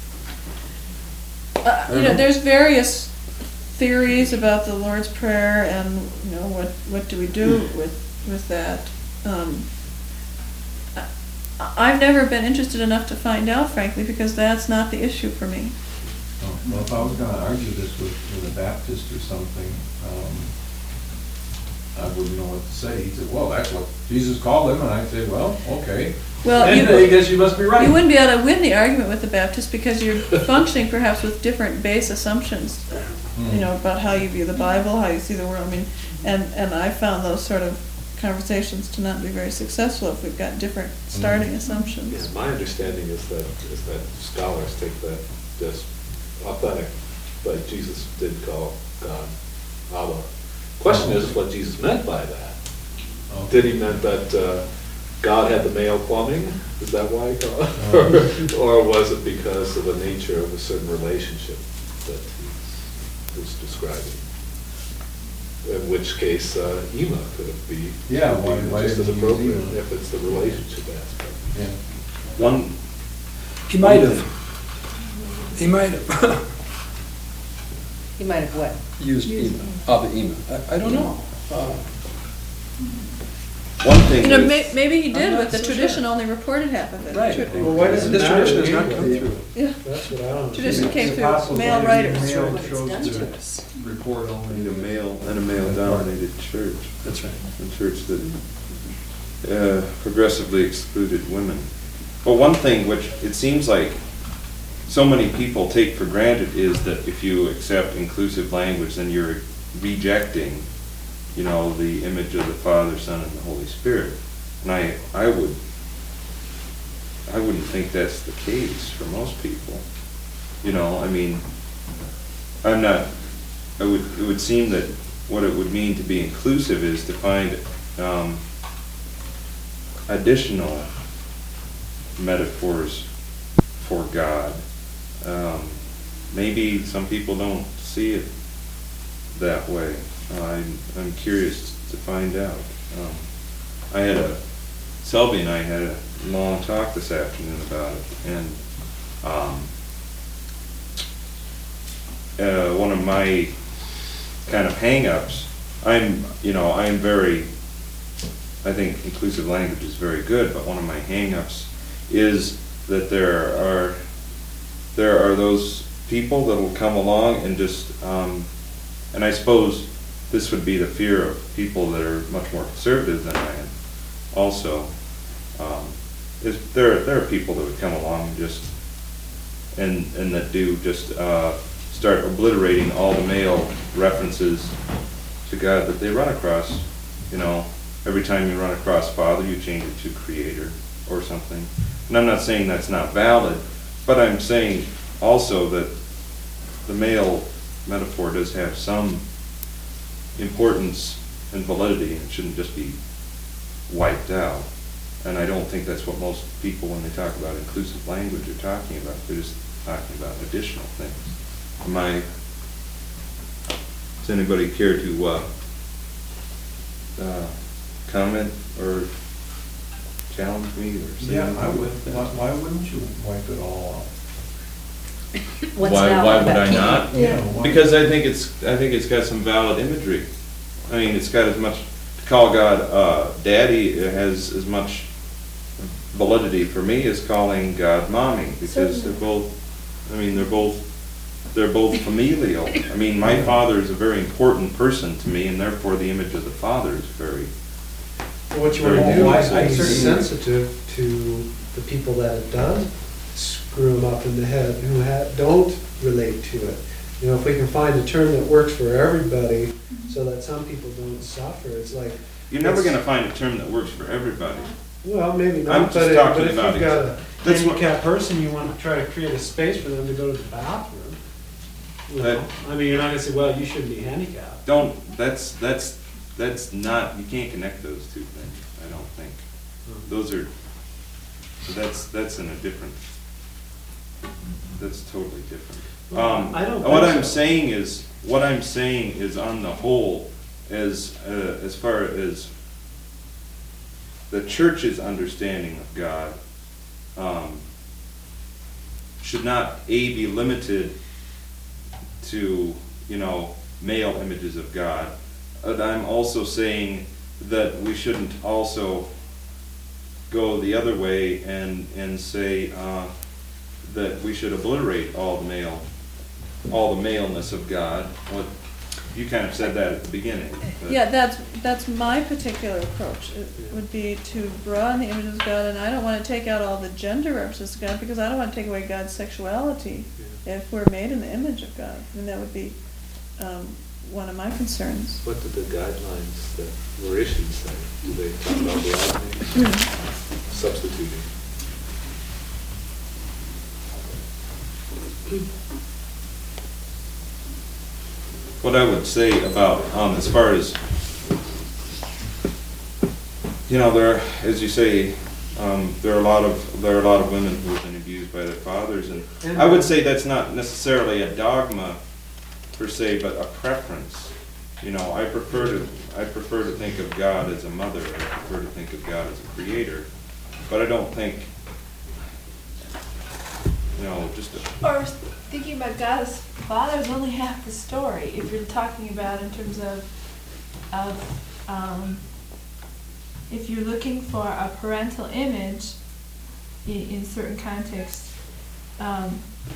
Uh, you know, there's various theories about the Lord's Prayer, and you know what what do we do with with that. Um, I, I've never been interested enough to find out, frankly, because that's not the issue for me. Oh, well, if I was gonna argue this with, with a Baptist or something, um, I wouldn't know what to say. He'd say, well, that's what Jesus called him, and I'd say, well, okay. Well, And you- I guess you must be right. You wouldn't be able to win the argument with the Baptist because you're functioning perhaps with different base assumptions, you know, about how you view the Bible, how you see the world. I mean, and, and I found those sort of conversations to not be very successful if we've got different starting Yeah, assumptions. my understanding is that, is that scholars take that as authentic, but Jesus did call God Abba. Question is what Jesus meant by that. Okay. Did he meant that uh, God had the male plumbing? Is that why he called it? Or, or was it because of the nature of a certain relationship that he was describing? In which case, uh, Ema could it be, Yeah, could why- be why just as didn't he use appropriate Ema? if it's the relationship aspect. Yeah. One, He might have. He might have You might have what? used Ema, Abba Ema. I, I don't know. Uh, one thing You know, is, may, maybe he I'm did, not but the so tradition sure. only reported half of it. Right. Tra- Well, why doesn't this tradition has not come through? Yeah, That's what I don't. tradition came It's through possible male that writers. the male What it's chose done to to us. report only. in a male, in a male-dominated church, That's right. a church that uh, progressively excluded women. But one thing which it seems like so many people take for granted is that if you accept inclusive language, then you're rejecting, you know, the image of the Father, Son, and the Holy Spirit. And I, I would, I wouldn't think that's the case for most people. You know, I mean, I'm not, I would, it would seem that what it would mean to be inclusive is to find um, additional metaphors for God. Um, maybe some people don't see it that way. Uh, I'm, I'm curious to find out. Um, I had a, Selby and I had a long talk this afternoon about it, and um, uh, one of my kind of hang-ups, I'm, you know, I'm very, I think inclusive language is very good, but one of my hang-ups is that there are, there are those people that will come along and just, um, and I suppose this would be the fear of people that are much more conservative than I am also, um, is there, there are people that would come along and just and, and that do just, uh, start obliterating all the male references to God that they run across. You know, every time you run across Father, you change it to Creator or something. And I'm not saying that's not valid, but I'm saying also that the male metaphor does have some importance and validity, and shouldn't just be wiped out. And I don't think that's what most people, when they talk about inclusive language, are talking about. They're just talking about additional things. Am I, does anybody care to uh, uh, comment or challenge me or say Yeah, anything I would, about that? why, why wouldn't you wipe it all out? What's Why, valid why would about I not? Yeah, why- Because I think it's, I think it's got some valid imagery. I mean, it's got as much, to call God uh, daddy, it has as much validity for me as calling God mommy, because they're both, I mean, they're both, they're both familial. I mean, my father is a very important person to me, and therefore the image of the father is very, What you Very want to do good. is I- I be certainly- sensitive to the people that have done screw them up in the head, who ha don't relate to it. You know, if we can find a term that works for everybody, so that some people don't suffer, it's like. you're never it's- gonna find a term that works for everybody. Well, maybe I'm not, just but if, talking but if about you've got it. a That's what- handicapped person, you want to try to create a space for them to go to the bathroom. You know, I mean, you're not gonna say, well, you shouldn't be handicapped. Don't, that's, that's, that's not, you can't connect those two things, I don't think. Those are, so that's, that's in a different, that's totally different. Um, I don't what think I'm so. saying is, what I'm saying is on the whole, as, uh, as far as the church's understanding of God, um, should not, A, be limited to, you know, male images of God. And I'm also saying that we shouldn't also go the other way and, and say uh, that we should obliterate all the male, all the maleness of God. What, you kind of said that at the beginning. but- Yeah, that's, that's my particular approach. It would be to broaden the images of God, and I don't want to take out all the gender references to God, because I don't want to take away God's sexuality if we're made in the image of God. And that would be um, one of my concerns. What did the guidelines that were issued say? Do they talk about broadening, substituting? What I would say about, um, as far as, you know, there, as you say, um, there are a lot of, there are a lot of women who have been abused by their fathers, and I would say that's not necessarily a dogma per se, but a preference. You know, I prefer to, I prefer to think of God as a mother, I prefer to think of God as a creator, but I don't think, you know, just a, Or thinking about God as Father is only half the story. If you're talking about in terms of, of, um, if you're looking for a parental image in, in certain contexts, um,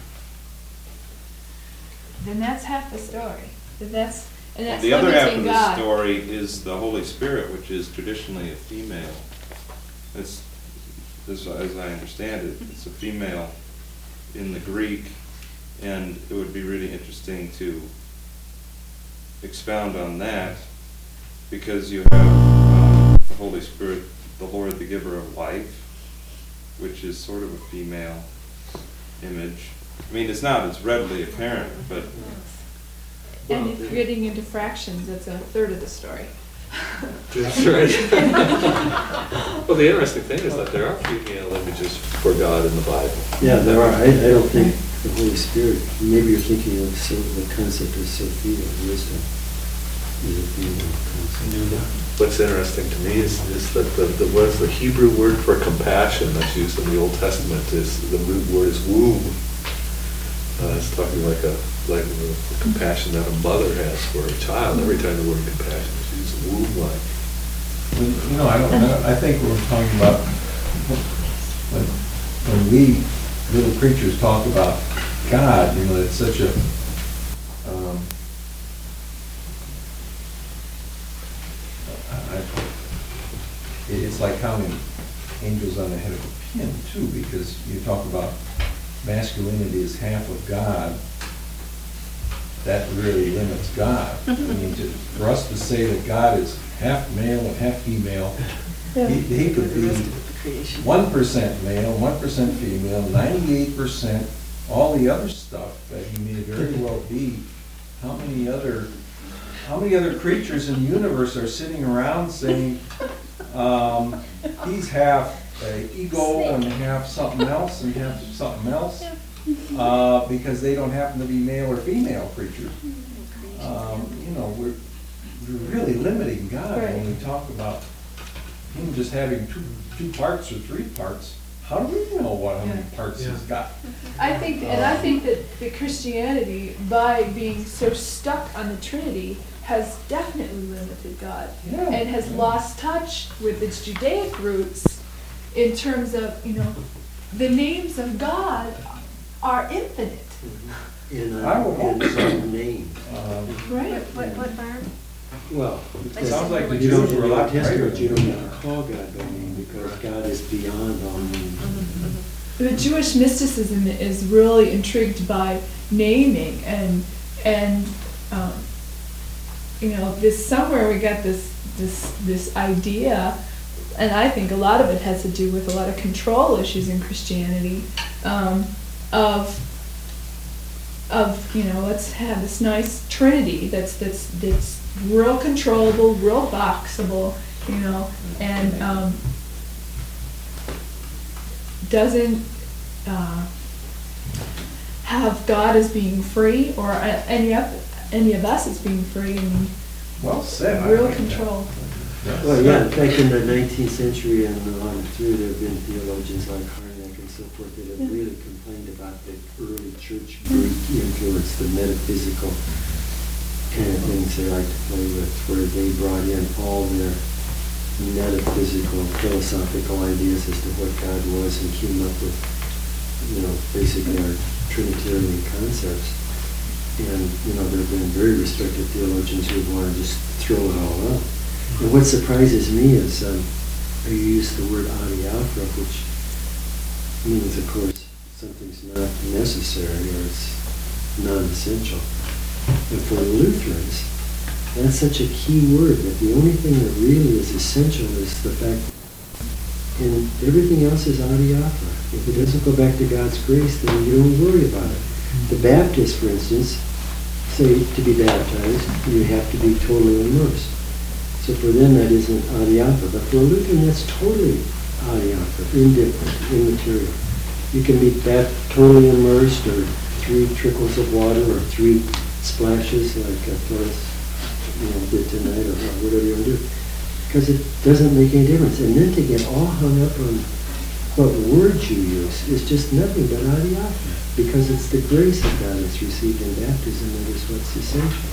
then that's half the story. Then that's, and that's the other half of limiting the God. story is the Holy Spirit, which is traditionally a female. It's, this, as I understand it, it's a female in the Greek, and it would be really interesting to expound on that, because you have um, the Holy Spirit, the Lord, the giver of life, which is sort of a female image. I mean, it's not as readily apparent, but And if you're getting into fractions, that's a third of the story. That's right. Well, the interesting thing is that there are female images for God in the Bible. Yeah, there are. I, I don't think the Holy Spirit, maybe you're thinking of so, the concept of Sophia, wisdom, is a female concept. What's interesting to me is, is that the, the, what is the Hebrew word for compassion that's used in the Old Testament is, the root word is womb. Uh, it's talking like a, like the, the compassion that a mother has for a child. Every time the word compassion is used, womb-like. When- You know, I don't, I don't- I think we're talking about, when, when we little creatures talk about God, you know, it's such a, um, I, it- it's like counting angels on the head of a pin too, because you talk about masculinity is half of God, that really limits God. I mean, to, for us to say that God is half male and half female, he, he could be one percent male, one percent female, ninety-eight percent all the other stuff that he may very well be. How many other, how many other creatures in the universe are sitting around saying, um, he's half a ego and half something else and half something else, uh, because they don't happen to be male or female creatures. Um, you know, we're, we're really limiting God when we talk about him just having two, two parts or three parts. How do we know what, how many parts he's got? I think, and I think that, that Christianity, by being so stuck on the Trinity, has definitely limited God Yeah. and has lost touch with its Judaic roots in terms of, you know, the names of God are infinite. In I a, would hope in so. a name. Um, Right. What, what, Barb? Well, It sounds like the you don't, Jews were a in the lot Old Testament, greater you than don't we have are. to call God by name because God is beyond all names. The Jewish mysticism is really intrigued by naming and and um, you know, this somewhere we got this this this idea, and I think a lot of it has to do with a lot of control issues in Christianity, um, of of you know, let's have this nice Trinity that's that's that's real controllable, real boxable, you know, and um, doesn't uh, have God as being free, or uh, any of any of us as being free. I mean, Well said. I real like that. control. Well, yeah, in fact, in the nineteenth century and on through, there have been theologians like Harnack and so forth that have really complained about the early church Greek influence, the metaphysical kind of things they like to play with, where they brought in all their metaphysical, philosophical ideas as to what God was and came up with, you know, basically our Trinitarian concepts. And, you know, there have been very respected theologians who want to just throw it all out. And what surprises me is, um, you use the word adiaphora, which means, of course, something's not necessary or it's non-essential. And for Lutherans, that's such a key word that the only thing that really is essential is the fact, and everything else is adiaphora. If it doesn't go back to God's grace, then you don't worry about it. The Baptists, for instance, say to be baptized, you have to be totally immersed. So for them that isn't adiaphora, but for a Lutheran that's totally adiaphora, indifferent, immaterial. You can be bat- totally immersed, or three trickles of water, or three splashes like uh, Phyllis, you know, did tonight, or whatever you want to do, because it doesn't make any difference. And then to get all hung up on what words you use is just nothing but adiaphora, because it's the grace of God that's received in baptism that is what's essential.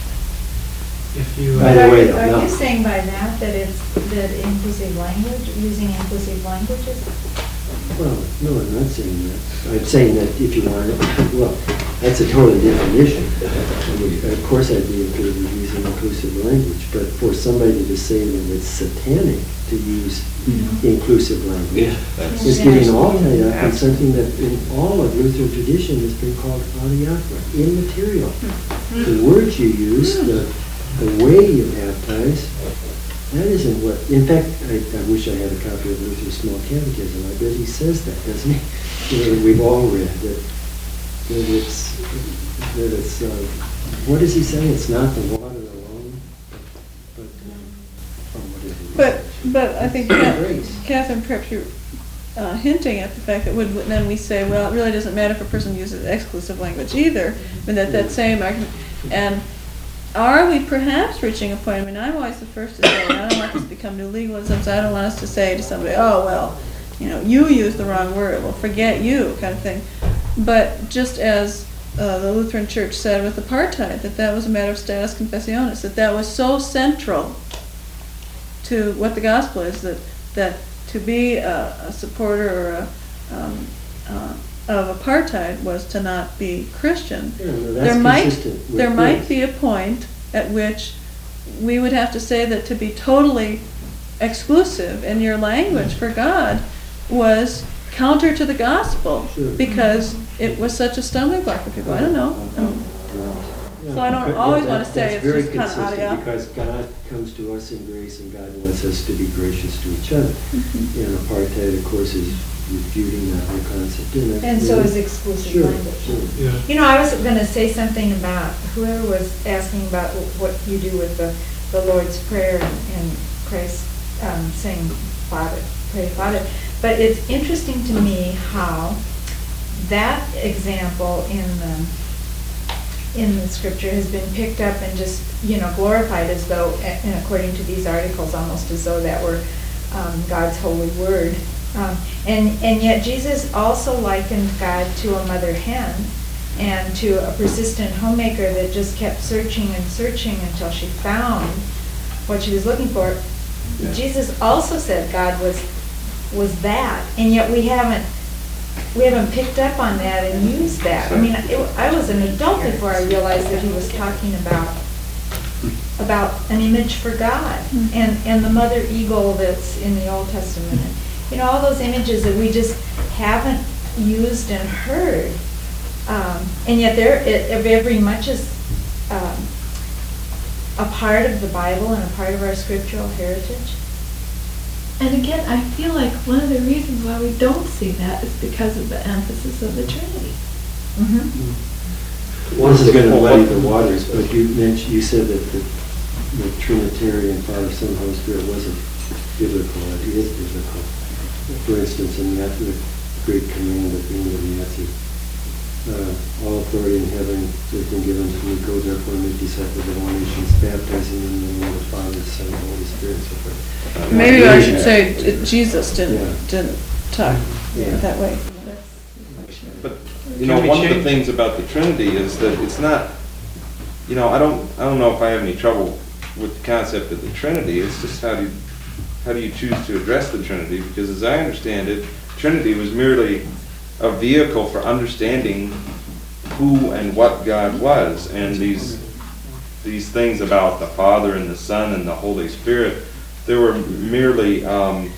If you, By But the are way, you, though, are no. you saying by that that it's, that inclusive language, using inclusive languages? Well, no, I'm not saying that. I'm saying that if you want it, well, that's a totally different issue. I mean, of course I'd be in favor of using inclusive language, but for somebody to say that it's satanic to use inclusive language is getting all tied up in something that in all of Lutheran tradition has been called adiaphora, immaterial. The words you use, the, the way you baptize, that isn't what, in fact, I, I wish I had a copy of Luther's Small Catechism. I bet he says that, doesn't he? You know, we've all read that, that it's, that it's, uh, what does he say? It's not the water alone, but, uh, or whatever. But, but I think Ca- Grace. Catherine, perhaps you're uh, hinting at the fact that would, then we say, well, it really doesn't matter if a person uses exclusive language either, but that that same argument, and are we perhaps reaching a point, I mean, I'm always the first to say, I don't want this to become new legalisms, I don't want us to say to somebody, oh, well, you know, you used the wrong word, well, forget you, kind of thing. But just as uh, the Lutheran Church said with apartheid, that that was a matter of status confessionis, that that was so central to what the gospel is, that that to be a, a supporter or a, um, uh, of apartheid was to not be Christian. Yeah, no, that's there might consistent with there grace. might be a point at which we would have to say that to be totally exclusive in your language for God was counter to the gospel Sure. because it was such a stumbling block for people. I don't know. Um, So I don't But, always yeah, wanna that- say that's it's very just kinda out of consistent, Because God comes to us in grace and God wants us to be gracious to each other. Mm-hmm. And apartheid, of course, is refuting that whole concept. that's And so really- is exclusive Sure, language. sure. Yeah. You know, I was gonna say something about, whoever was asking about what you do with the, the Lord's Prayer and and Christ um, saying, Father, pray, Father. But it's interesting to me how that example in the, in the scripture has been picked up and just, you know, glorified as though, and according to these articles, almost as though that were um, God's holy word. Um, and, and yet Jesus also likened God to a mother hen and to a persistent homemaker that just kept searching and searching until she found what she was looking for. Yeah. Jesus also said God was, was that, and yet we haven't we haven't picked up on that and used that. I mean, it, I was an adult before I realized that he was talking about about an image for God and, and the mother eagle that's in the Old Testament. And, you know, all those images that we just haven't used and heard. Um, and yet they're it, very much as um, a part of the Bible and a part of our scriptural heritage. And again, I feel like one of the reasons why we don't see that is because of the emphasis of the Trinity. Mm-hmm. This is going to muddy the waters, but you mentioned, you said that the, the Trinitarian Father, Son, Holy Spirit wasn't biblical. It is biblical. For instance, in Matthew, the great command at the end of Matthew, uh, all authority in heaven has been given to me. Go therefore and make disciples of all nations, baptizing them in the name of the Father, the Son, and the Holy Spirit, and so forth. Maybe I should say uh, Jesus didn't Yeah. didn't talk Yeah. that way. But, Can you know, we one of the change- things about the Trinity is that it's not, you know, I don't, I don't know if I have any trouble with the concept of the Trinity. It's just how do you, how do you choose to address the Trinity? Because as I understand it, Trinity was merely a vehicle for understanding who and what God was. And these, these things about the Father and the Son and the Holy Spirit, they were merely um,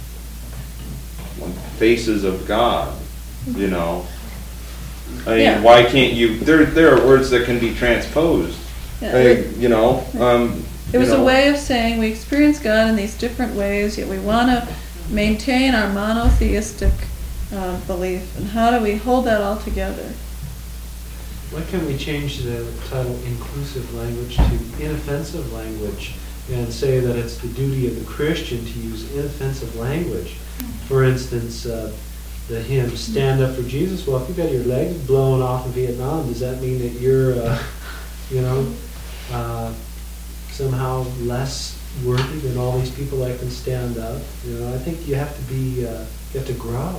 faces of God, you know. I mean, Yeah. why can't you? There, there are words that can be transposed. Yeah, I- it- you know, um, It was you a know. way of saying we experience God in these different ways, yet we want to maintain our monotheistic uh, belief. And how do we hold that all together? Why can't we change the title inclusive language to inoffensive language and say that it's the duty of the Christian to use inoffensive language? For instance, uh, the hymn "Stand Up for Jesus." Well, if you've got your legs blown off in Vietnam, does that mean that you're, uh, you know, uh, somehow less worthy than all these people that can stand up? You know, I think you have to be, uh, you have to grow.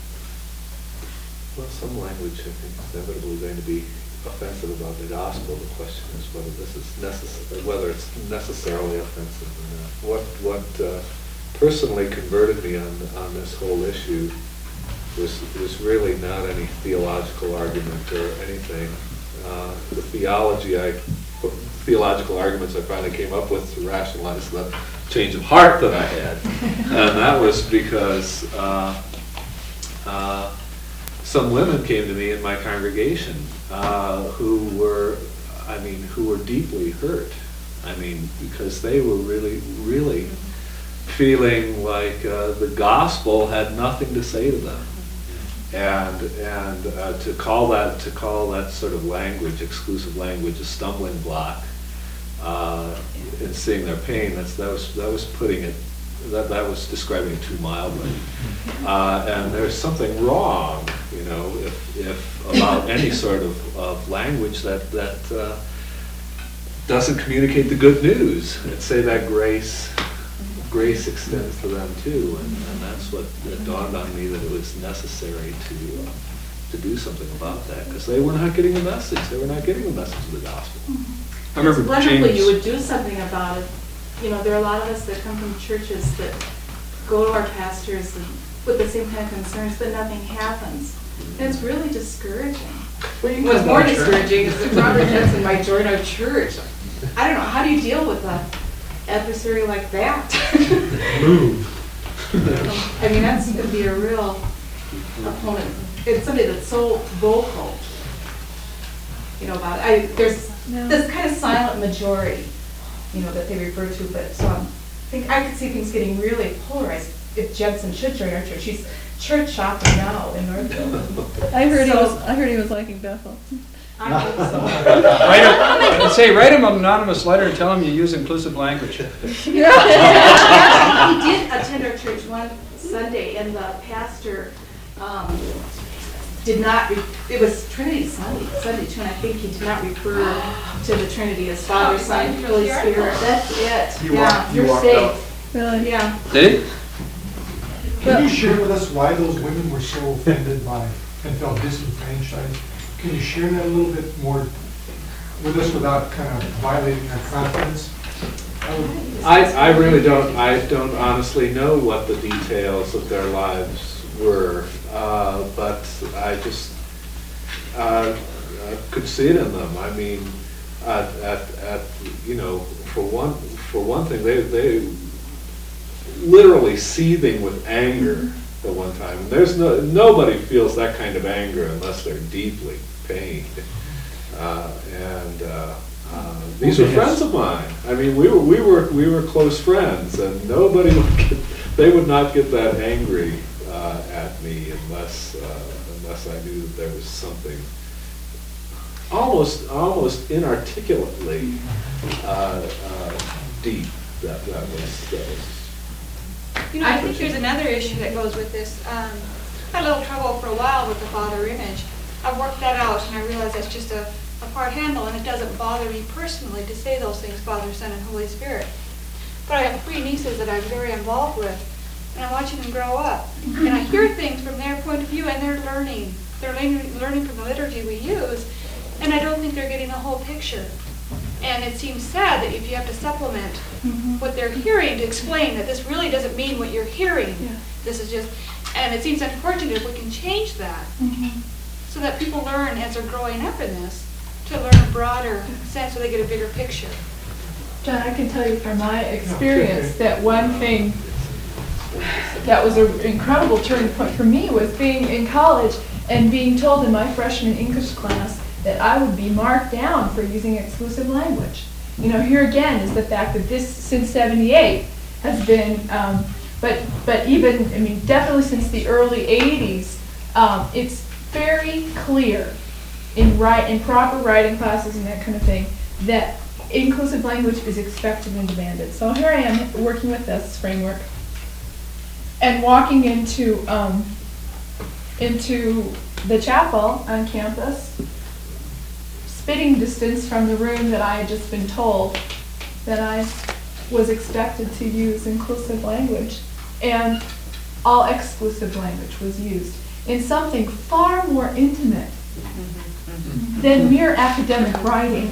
Well, some language, I think, is inevitably going to be offensive about the gospel. The question is whether this is necessary, whether it's necessarily offensive or not. What what uh, personally converted me on on this whole issue was was really not any theological argument or anything. Uh, the theology I theological arguments I finally came up with to rationalize the change of heart that I had, and that was because. Uh, uh, Some women came to me in my congregation uh, who were, I mean, who were deeply hurt. I mean, because they were really, really feeling like uh, the gospel had nothing to say to them, and and uh, to call that to call that sort of language, exclusive language, a stumbling block uh, in seeing their pain. That's that was that was putting it. That, that was describing it too mildly. Uh, and there's something wrong, you know, if, if about any sort of, of language that, that uh, doesn't communicate the good news and say that grace grace extends to them too. And, and that's what it dawned on me, that it was necessary to uh, to do something about that, because they were not getting the message. They were not getting the message of the gospel. I remember It's wonderful James. you would do something about it. You know, there are a lot of us that come from churches that go to our pastors and with the same kind of concerns, but nothing happens. And it's really discouraging. Well, you can What's come more to our church. discouraging is that Robert Jensen might join our church. I don't know, how do you deal with an adversary like that? Move. I mean, that's going to be a real opponent. It's somebody that's so vocal, you know, about it. I, there's No. this kind of silent majority, you know, that they refer to, but so um, I think I could see things getting really polarized if Judson should join our church. She's church shopping now in Northfield. I heard he So- was, I heard he was liking Bethel. I hope so. Write him, I'd say, write him an anonymous letter and tell him you use inclusive language. He did attend our church one Sunday, and the pastor um, did not, re- it was Trinity Sunday, Sunday too, and I think he did not refer to the Trinity as Father, Son, and Holy Spirit. That's it. You Yeah, walked- you you're walked safe. out. Really? Yeah. Did he? Can you share with us why those women were so offended by and felt disenfranchised? Can you share that a little bit more with us without kind of violating our confidence? I would- I, I really don't, I don't honestly know what the details of their lives were, uh, but I just, uh, I could see it in them. I mean, at, at, at, you know, for one, for one thing, they, they literally seething with anger at one time. And there's no, nobody feels that kind of anger unless they're deeply pained. Uh, and, uh, Uh, these are friends of mine. I mean, we were we were we were close friends, and nobody would get, they would not get that angry uh, at me unless uh, unless I knew that there was something almost almost inarticulately uh, uh, deep that that was that was. You know, I think there's another issue that goes with this. Um, I had a little trouble for a while with the Father image. I worked that out, and I realized that's just a a part handle, and it doesn't bother me personally to say those things, Father, Son, and Holy Spirit. But I have three nieces that I'm very involved with, and I'm watching them grow up. And I hear things from their point of view, and they're learning. They're learning, learning from the liturgy we use, and I don't think they're getting the whole picture. And it seems sad that if you have to supplement Mm-hmm. what they're hearing to explain that this really doesn't mean what you're hearing. Yeah. This is just, and it seems unfortunate if we can change that, Mm-hmm. so that people learn as they're growing up in this, to learn a broader sense so they get a bigger picture. John, I can tell you from my experience that one thing that was an incredible turning point for me was being in college and being told in my freshman English class that I would be marked down for using exclusive language. You know, here again is the fact that this, since seventy-eight, has been, um, but but even, I mean, definitely since the early eighties, um, it's very clear in write, in proper writing classes and that kind of thing, that inclusive language is expected and demanded. So here I am working with this framework and walking into um, into the chapel on campus, spitting distance from the room that I had just been told that I was expected to use inclusive language, and all exclusive language was used in something far more intimate than mere academic writing.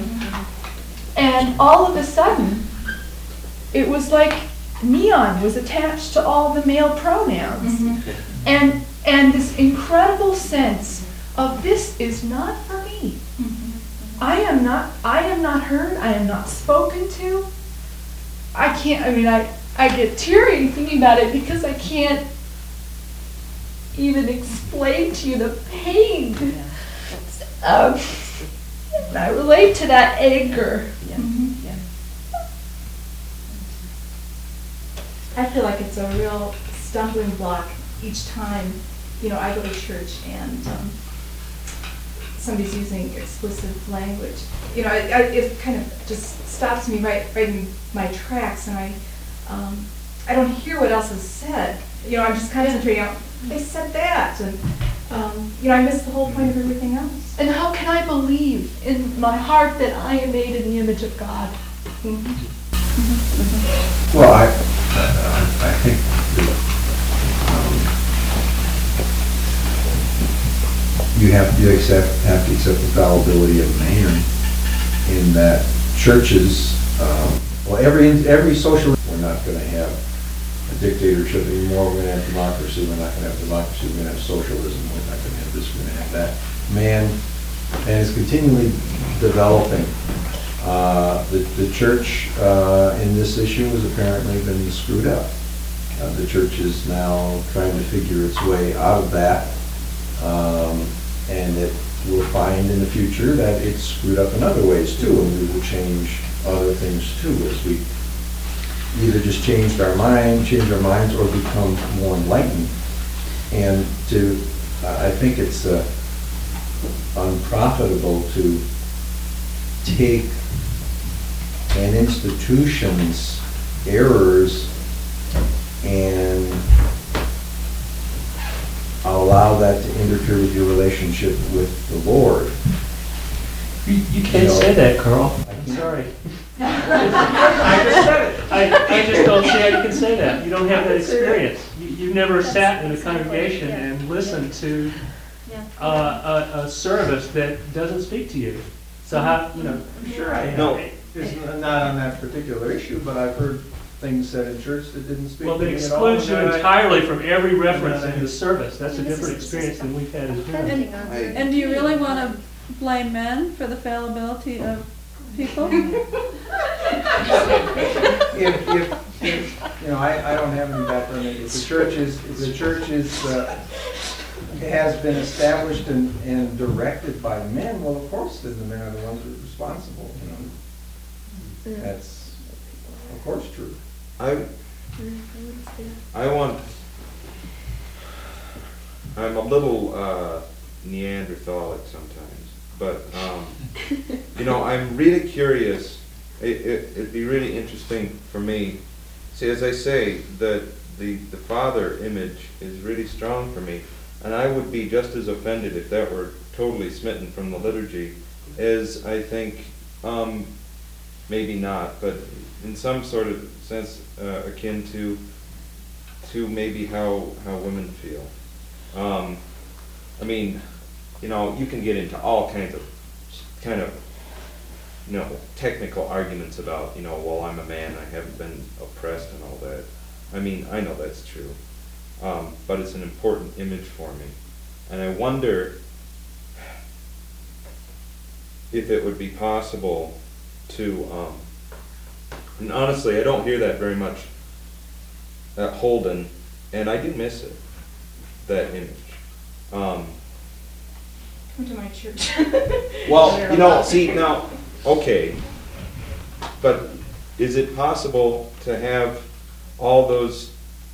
And all of a sudden, it was like neon was attached to all the male pronouns. Mm-hmm. And and this incredible sense of this is not for me. I am not I am not heard, I am not spoken to. I can't, I mean, I, I get teary thinking about it because I can't even explain to you the pain. Um, and I relate to that anger. Mm-hmm. I feel like it's a real stumbling block each time, you know, I go to church and um, somebody's using explicit language. You know, I, I, it kind of just stops me right, right in my tracks, and I, um, I don't hear what else is said. You know, I'm just concentrating on, they said that, and um, you know, I miss the whole point of everything else. And how can I believe in my heart that I am made in the image of God? Mm-hmm. Well, I, I, I think that, um, you have to accept, have to accept the fallibility of man in that churches, um, well, every, every social, we're not going to have a dictatorship anymore, we're going to have democracy, we're not going to have democracy, we're going to have socialism, we're not going to have this, we're going to have that. Man, and is continually developing. Uh, the, the church uh, in this issue has apparently been screwed up. Uh, The church is now trying to figure its way out of that. Um, And it will find in the future that it's screwed up in other ways too, and we will change other things too as we either just changed our mind, change our minds, or become more enlightened. And to, I think it's uh, unprofitable to take an institution's errors and allow that to interfere with your relationship with the Lord. You, you can't know, say that, Carl. I'm sorry. I just said it. I, I just don't see how you can say that. You don't have that experience. You, you've never sat in a congregation and listened to uh, a, a service that doesn't speak to you. So how, you know. Sure, I No. have. It's not on that particular issue, but I've heard things said in church that didn't speak Well, to that me at all. excludes you and I- entirely from every reference and I- in the service. That's a different experience than we've had as And, well. and do you really want to blame men for the fallibility of people? If, if, if, you know, I, I don't have any background in it. If the church is, if the church is, uh, has been established and, and directed by men, well, of course, then the men are the ones that are responsible, you know. That's, of course, true. I, I want, I'm a little uh, Neanderthalic sometimes, but, um, you know, I'm really curious. It, it, it'd be really interesting for me. See, as I say, the, the, the father image is really strong for me, and I would be just as offended if that were totally smitten from the liturgy as I think, um, maybe not, but in some sort of sense uh, akin to to maybe how how women feel. Um, I mean, you know, you can get into all kinds of kind of you know technical arguments about you know, well, I'm a man, I haven't been oppressed and all that. I mean, I know that's true, um, but it's an important image for me, and I wonder if it would be possible to. Um, And honestly, I don't hear that very much at Holden, and I do miss it, that image. Um, Come to my church. well, you know, see, now, okay, but is it possible to have all those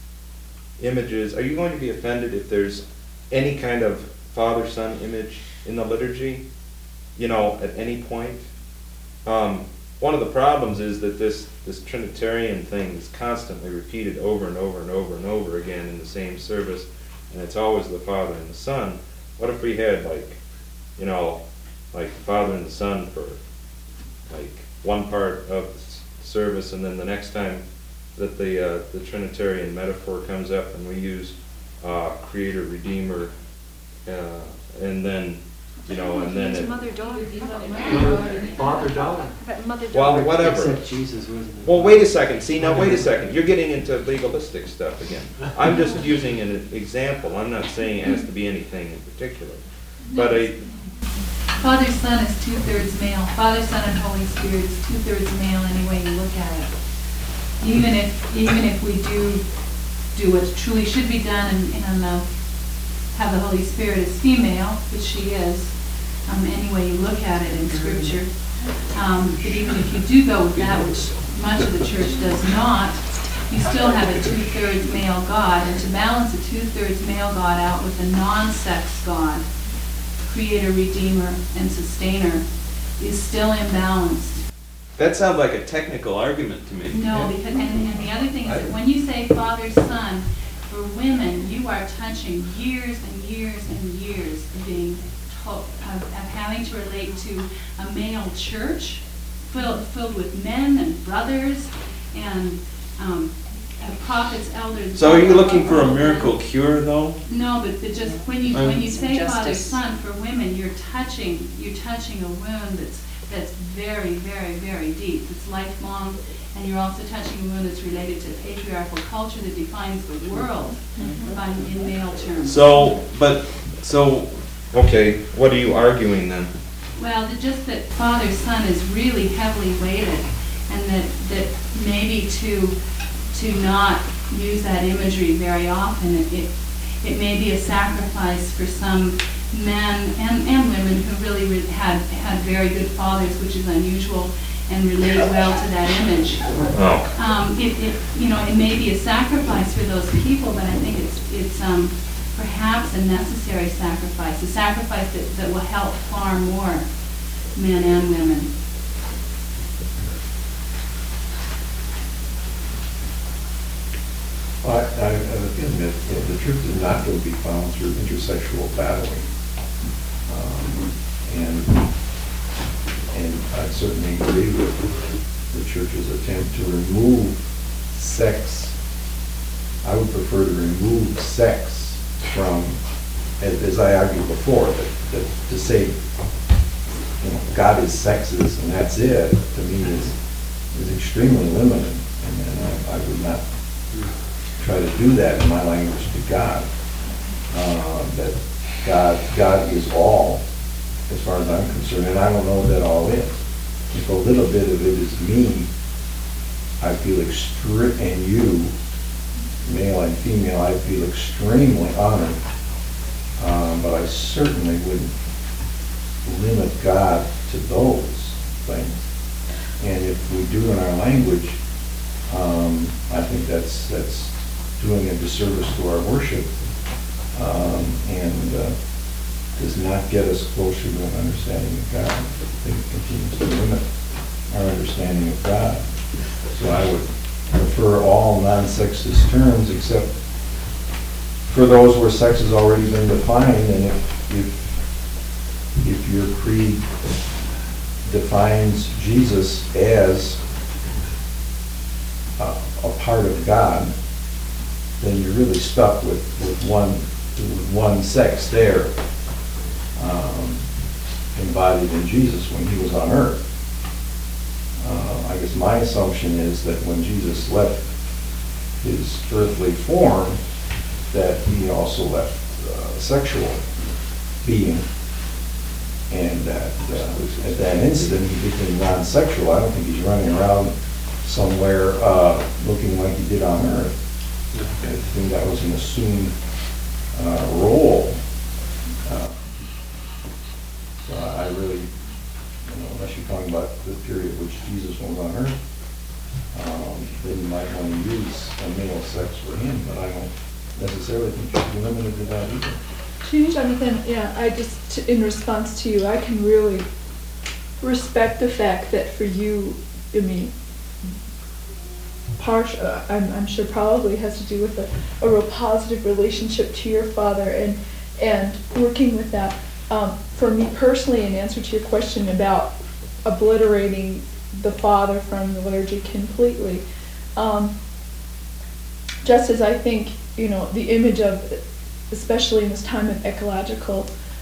images? Are you going to be offended if there's any kind of father-son image in the liturgy, you know, at any point? Um, One of the problems is that this, this Trinitarian thing is constantly repeated over and over and over and over again in the same service, and it's always the Father and the Son. What if we had, like, you know, like the Father and the Son for, like, one part of the service, and then the next time that the, uh, the Trinitarian metaphor comes up and we use uh, Creator, Redeemer, uh, and then You know, and then it, Mother daughter. Father daughter. well, whatever. Except Jesus, wasn't it? Well, wait a second. See, now wait a second. You're getting into legalistic stuff again. I'm just using an example. I'm not saying it has to be anything in particular. But a Father, Son is two-thirds male. Father, Son, and Holy Spirit is two-thirds male any way you look at it. Even if, even if we do do what truly should be done and, and uh, have the Holy Spirit as female, which she is, um, any way you look at it in Scripture. Um, but even if you do go with that, which much of the church does not, you still have a two-thirds male God, and to balance a two-thirds male God out with a non-sex God, Creator, Redeemer, and Sustainer, is still imbalanced. that sounds like a technical argument to me. No, because, and, and the other thing is that when you say Father, Son, for women, you are touching years and years and years of being told, of, of having to relate to a male church filled, filled with men and brothers and um, uh, prophets, elders. So are you looking for a miracle cure, though? No, but, but just when you Um, when you say Father, Justice. Son for women, you're touching you're touching a wound that's that's very, very, very deep. It's lifelong. And you're also touching a wound that's related to patriarchal culture that defines the world by, in male terms. So, but, so, okay, what are you arguing then? Well, that just that Father, Son is really heavily weighted, and that, that maybe to to not use that imagery very often. It, it, it may be a sacrifice for some men and, and women who really re- had, had very good fathers, which is unusual, and related well to that image. Oh. Um, it, it, you know, it may be a sacrifice for those people, but I think it's, it's um, perhaps a necessary sacrifice, a sacrifice that, that will help far more men and women. Well, I, I, again, that, you know, the truth is not going to be found through intersexual battling. Um, and and I certainly agree with the church's attempt to remove sex. I would prefer to remove sex from, as, as I argued before, that, that to say, you know, God is sexist and that's it, to me is is extremely limited. And, and I, I would not try to do that in my language to God. Uh, that God, God is all, as far as I'm concerned, and I don't know what that all is. If a little bit of it is me, I feel extreme, and you, male and female, I feel extremely honored. Um, but I certainly wouldn't limit God to those things. And if we do in our language, um, I think that's that's doing a disservice to our worship, um, and uh, does not get us closer to an understanding of God. I think it continues to limit our understanding of God. So I would prefer all non-sexist terms except for those where sex has already been defined, and if if, if your creed defines Jesus as a, a part of God, then you're really stuck with, with one with one sex there, um, embodied in Jesus when he was on earth. Uh, I guess my assumption is that when Jesus left his earthly form, that he also left uh, sexual being, and that uh, at that instant he became non-sexual. I don't think he's running around somewhere uh, looking like he did on earth. I think that was an assumed uh, role. Uh, so I really, you know, unless you're talking about the period which Jesus was on earth, um, then you might want to use a male sex for him, but I don't necessarily think you should be limited to that either. To you, Jonathan, yeah, I just, to, in response to you, I can really respect the fact that for you, I mean, partial, uh, I'm, I'm sure probably has to do with a, a real positive relationship to your father and and working with that. Um, for me personally, in answer to your question about obliterating the father from the liturgy completely, um, just as I think, you know, the image of, especially in this time of ecological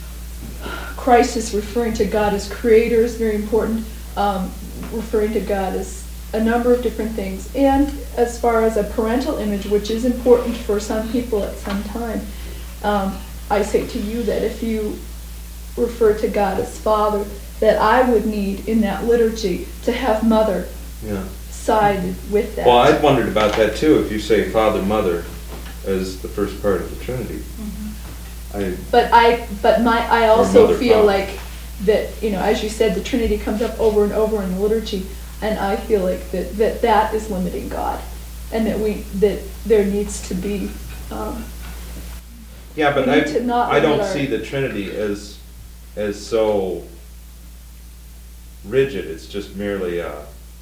crisis, referring to God as creator is very important, um, referring to God as a number of different things. And as far as a parental image, which is important for some people at some time, um, I say to you that if you refer to God as Father, that I would need in that liturgy to have Mother Yeah. sided with that. Well, I'd wondered about that too, if you say Father, Mother as the first part of the Trinity. I, But I, but my, I also Mother, feel Father. like that, you know, as you said, the Trinity comes up over and over in the liturgy, and I feel like that that, that is limiting God, and that we that there needs to be. Um, yeah, but we I, need to not I don't limit our- see the Trinity as as so rigid. It's just merely a,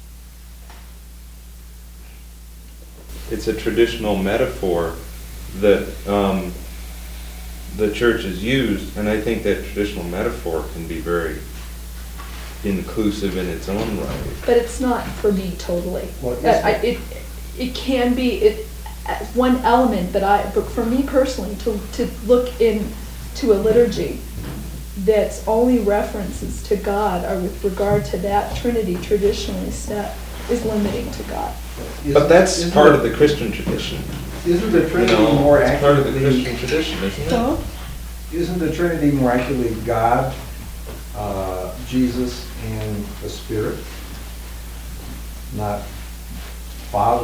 it's a traditional metaphor that um, the church has used, and I think that traditional metaphor can be very inclusive in its own right. But it's not for me totally. Well, I, I, it it can be it uh, one element, but I but for me personally to to look into a liturgy that's only references to God or with regard to that Trinity traditionally set is limiting to God. But that's Isn't part it- of the Christian tradition. Isn't the You Trinity know, more it's part of the accurately? Christian tradition, isn't it? So, Isn't the Trinity more accurately God, uh, Jesus, and the Spirit? Not Father,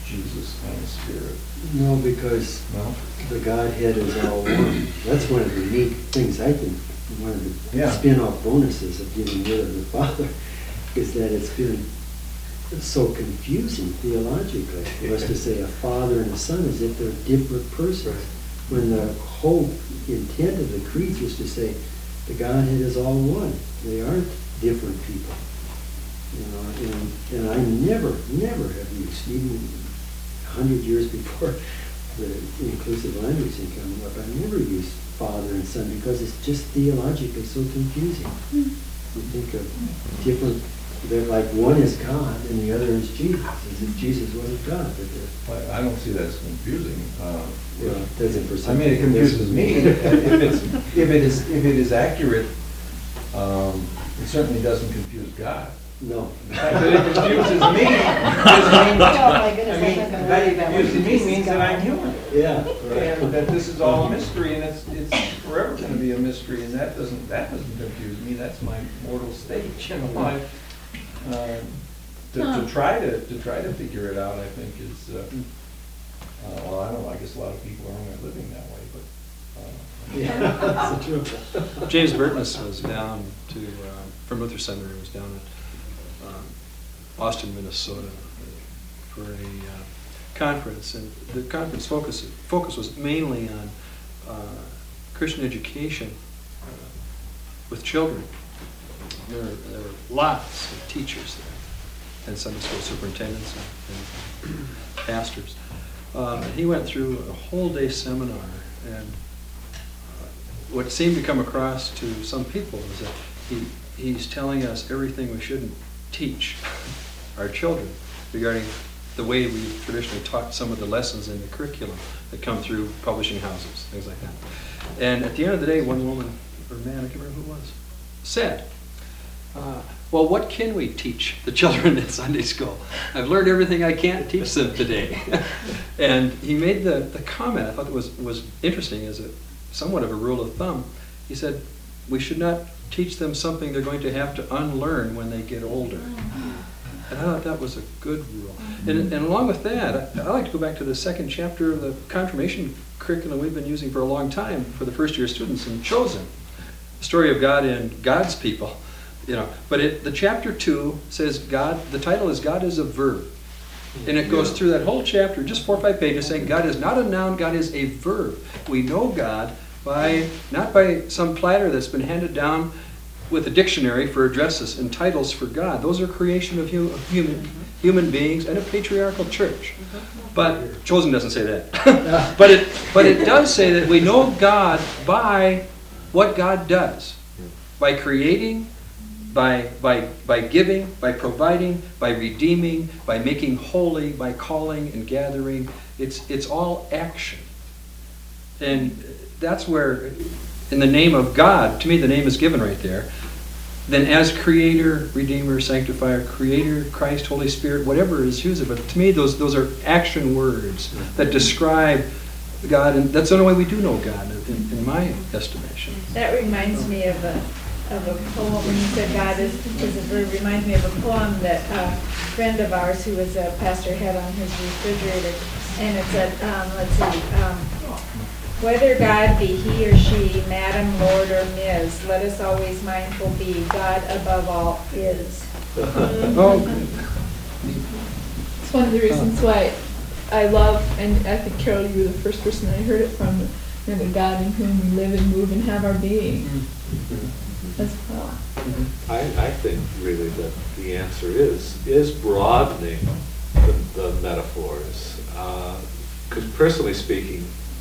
Jesus and the Spirit. No, because No? the Godhead is all one. That's one of the neat things, I think, one of the Yeah. spin-off bonuses of getting rid of the Father, is that it's been so confusing theologically for us to say a father and a son as if they're different persons, when the whole intent of the creeds was to say the Godhead is all one. They aren't different people. You know, and, and I never, never have used, even a hundred years before the inclusive language thing coming up, I never used father and son because it's just theologically so confusing. You think of different, they're like one is God and the other is Jesus, as if Jesus wasn't God. But they're- I I don't see that as confusing. uh, Well, it doesn't for I some mean, it people. confuses me. If it's, if it is, if it is accurate, um, it certainly doesn't confuse God. No. The fact that it confuses me, just means, Oh, my goodness, I mean, I'm not gonna that believe that it one confuses me confuses means that God. I'm human. Yeah. And that this is all a mystery, and it's, it's forever gonna be a mystery, and that doesn't, that doesn't confuse me, that's my mortal state, you know, I, uh, to, Huh. to try to, to try to figure it out, I think is, uh, uh, well, I don't know, I guess a lot of people are only living that way, but, uh. Yeah, that's the truth. James Burtness was down to, uh, from Luther Seminary, was down at um, Austin, Minnesota for a uh, conference, and the conference focus, focus was mainly on uh, Christian education uh, with children. There, were- there were lots of teachers there, and Sunday school superintendents and, and pastors. Uh, he went through a whole day seminar, and what seemed to come across to some people is that he, he's telling us everything we shouldn't teach our children regarding the way we traditionally taught some of the lessons in the curriculum that come through publishing houses, things like that. And at the end of the day, one woman, or man, I can't remember who it was, said, uh, well, what can we teach the children in Sunday school? I've learned everything I can to teach them today. And he made the, the comment, I thought it was, was interesting as a somewhat of a rule of thumb. He said, we should not teach them something they're going to have to unlearn when they get older. And I thought that was a good rule. And, and along with that, I, I like to go back to the second chapter of the confirmation curriculum we've been using for a long time for the first year students in Chosen. The story of God and God's people. You know, but it, the chapter two says God, the title is God is a verb. And it goes through that whole chapter, just four or five pages, saying God is not a noun, God is a verb. We know God by, not by some platter that's been handed down with a dictionary for addresses and titles for God. Those are creation of, hu- of human, human beings and a patriarchal church. But Chosen doesn't say that. but, it, but it does say that we know God by what God does. By creating, By, by, by giving, by providing, by redeeming, by making holy, by calling and gathering. It's, it's all action. And that's where, in the name of God, to me the name is given right there. Then as Creator, Redeemer, Sanctifier, Creator, Christ, Holy Spirit, whatever is used. But to me those, those are action words that describe God. And that's the only way we do know God, in, in my estimation. That reminds me of a, of a poem, when you said God is, is a verb, reminds me of a poem that a friend of ours who was a pastor had on his refrigerator. And it said, um, let's see, um, whether God be he or she, madam, lord, or miz, let us always mindful be, God above all is. Oh, It's one of the reasons why I love, and I think Carol, you were the first person I heard it from, you know, the God in whom we live and move and have our being as well. I, I think really that the answer is, is broadening the, the metaphors. Because personally speaking,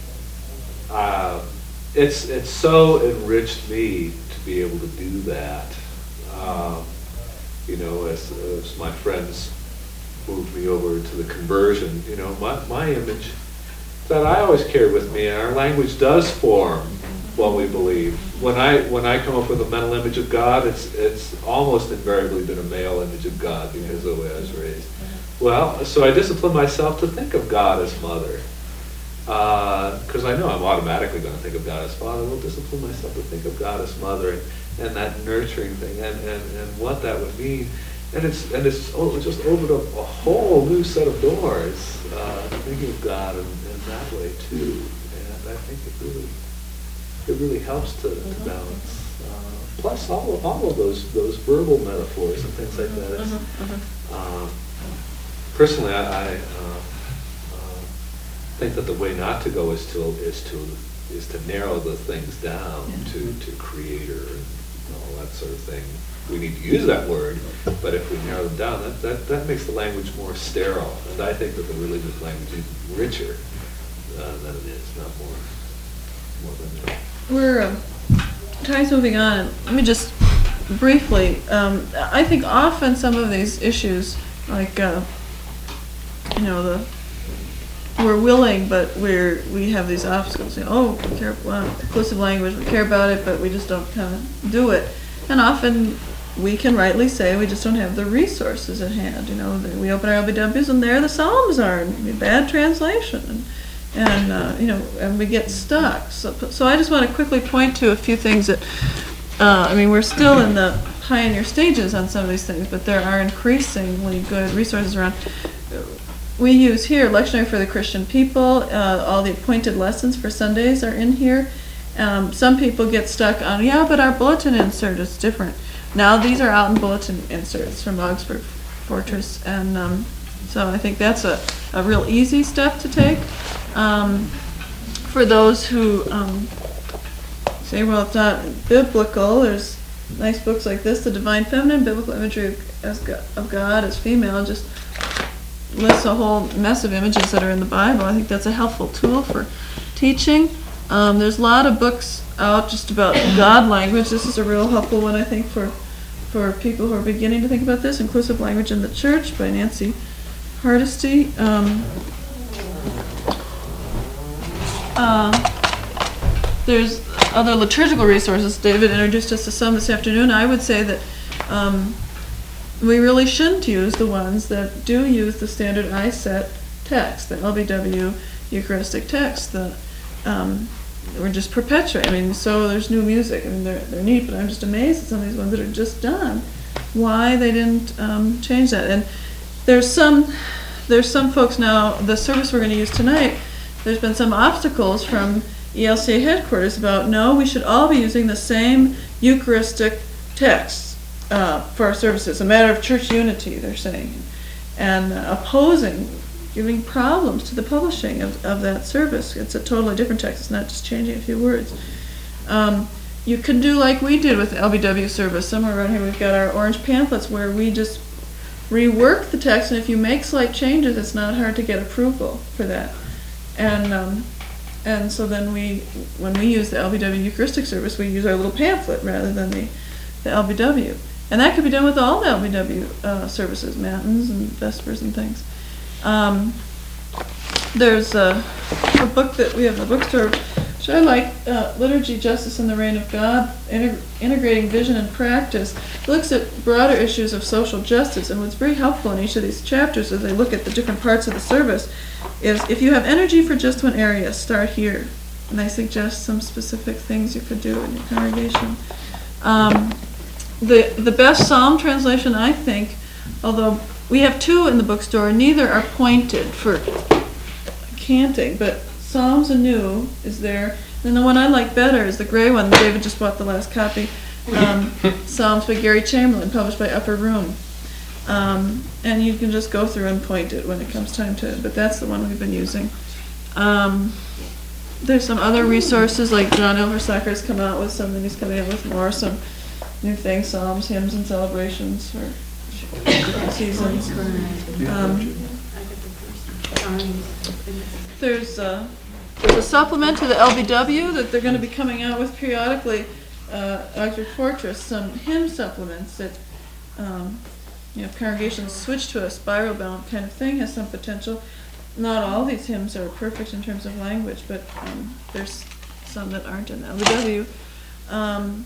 uh, it's, it's so enriched me to be able to do that. Um, you know, as, as my friends moved me over to the conversion, you know, my, my image that I always carry with me, and our language does form what we believe. When I when I come up with a mental image of God, it's it's almost invariably been a male image of God because of the way I was raised. Well, so I discipline myself to think of God as mother, because uh, I know I'm automatically going to think of God as father. I'll discipline myself to think of God as mother, and, and that nurturing thing, and, and, and what that would mean. and it's, and it's oh, it just opened up a whole new set of doors, uh, thinking of God in, in that way too. And I think it really, it really helps to, to balance. Uh, plus all of, all of those, those verbal metaphors and things like that. It's, uh, personally, I, I uh, uh, think that the way not to go is to, is to, is to narrow the things down to, to creator and all that sort of thing. We need to use that word, but if we narrow them down, that, that, that makes the language more sterile. And I think that the religious language is richer uh, than it is, not more, more than that. We're, um, time's moving on. Let me just briefly, um, I think often some of these issues, like, uh, you know, the, we're willing, but we're, we have these obstacles. You know, oh, we care, well, inclusive language, we care about it, but we just don't kind of do it. And often we can rightly say we just don't have the resources at hand. You know, we open our L B Ws and there the Psalms are in bad translation, and, and uh, you know, and we get stuck. So, so I just want to quickly point to a few things that, uh, I mean, we're still in the pioneer stages on some of these things, but there are increasingly good resources around. We use here Lectionary for the Christian People. Uh, all the appointed lessons for Sundays are in here. Um, some people get stuck on, yeah, but our bulletin insert is different. Now these are out in bulletin inserts from Augsburg Fortress, and um, so I think that's a, a real easy step to take. Um, for those who um, say, well, it's not biblical, there's nice books like this, The Divine Feminine, Biblical Imagery of, as God, of God as Female, just lists a whole mess of images that are in the Bible. I think that's a helpful tool for teaching. Um, there's a lot of books out just about God language. This is a real helpful one, I think, for for people who are beginning to think about this. Inclusive Language in the Church by Nancy Hardesty. Um, uh, there's other liturgical resources. David introduced us to some this afternoon. I would say that um, we really shouldn't use the ones that do use the standard I S E T text, the L B W Eucharistic text. The um, we're just perpetuating. I mean, so there's new music. I mean, they're they're neat, but I'm just amazed at some of these ones that are just done. Why they didn't um, change that? And there's some there's some folks now. The service we're going to use tonight, there's been some obstacles from E L C A headquarters about no, we should all be using the same Eucharistic text. Uh, for our services, a matter of church unity, they're saying, and uh, opposing, giving problems to the publishing of, of that service. It's a totally different text, it's not just changing a few words. Um, you can do like we did with the L B W service. Somewhere around here we've got our orange pamphlets where we just rework the text, and if you make slight changes, it's not hard to get approval for that. And um, and so then we, when we use the L B W Eucharistic service, we use our little pamphlet rather than the, the L B W. And that could be done with all the L B W uh, services, Matins and Vespers and things. Um, there's a, a book that we have in the bookstore, which I like, uh, Liturgy, Justice, and the Reign of God, Integ- Integrating Vision and Practice. It looks at broader issues of social justice, and what's very helpful in each of these chapters as they look at the different parts of the service is if you have energy for just one area, start here. And I suggest some specific things you could do in your congregation. Um, The the best psalm translation, I think, although we have two in the bookstore, neither are pointed for canting, but Psalms Anew is there. And the one I like better is the gray one. David just bought the last copy. Um, Psalms by Gary Chamberlain, published by Upper Room. Um, and you can just go through and point it when it comes time to, but that's the one we've been using. Um, there's some other resources, like John Ilversacker has come out with something, he's coming out with more, some new things, psalms, hymns, and celebrations for different seasons. Um, there's, uh, there's a supplement to the L B W that they're going to be coming out with periodically, uh, Augsburg Fortress, some hymn supplements that, um, you know, if congregations switch to a spiral-bound kind of thing, has some potential. Not all these hymns are perfect in terms of language, but um, there's some that aren't in the L B W. Um,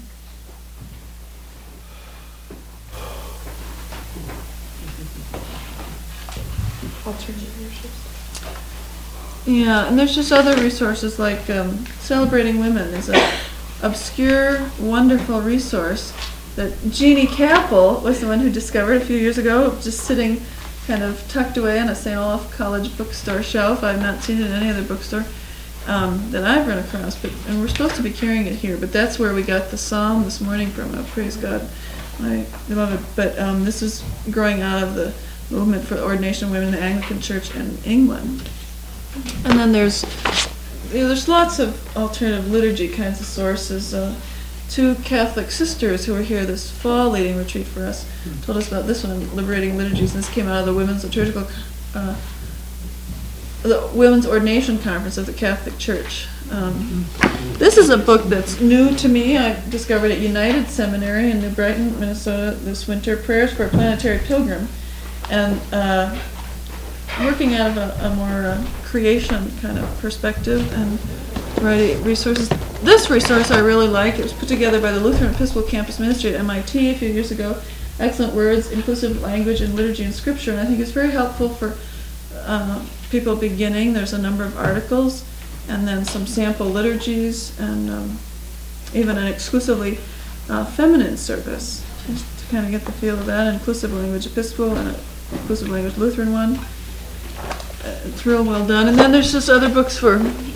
Yeah, and there's just other resources like um, Celebrating Women is an obscure, wonderful resource that Jeannie Capel was the one who discovered a few years ago, just sitting kind of tucked away on a Saint Olaf College bookstore shelf. I've not seen it in any other bookstore um, that I've run across, but and we're supposed to be carrying it here, but that's where we got the psalm this morning from. Uh, praise God, my beloved. But um, this is growing out of the movement for ordination of women in the Anglican Church in England. And then there's you know, there's lots of alternative liturgy kinds of sources. Uh, two Catholic sisters who were here this fall leading retreat for us told us about this one, Liberating Liturgies, and this came out of the Women's Liturgical, uh, the Women's Ordination Conference of the Catholic Church. Um, this is a book that's new to me. I discovered at United Seminary in New Brighton, Minnesota this winter, Prayers for a Planetary Pilgrim. And uh, working out of a, a more uh, creation kind of perspective and writing resources. This resource I really like. It was put together by the Lutheran Episcopal Campus Ministry at M I T a few years ago. Excellent Words, Inclusive Language in Liturgy and Scripture. And I think it's very helpful for uh, people beginning. There's a number of articles and then some sample liturgies and um, even an exclusively uh, feminine service, just to kind of get the feel of that. Inclusive Language Episcopal and an Inclusive Language Lutheran one. Uh, it's real well done. And then there's just other books for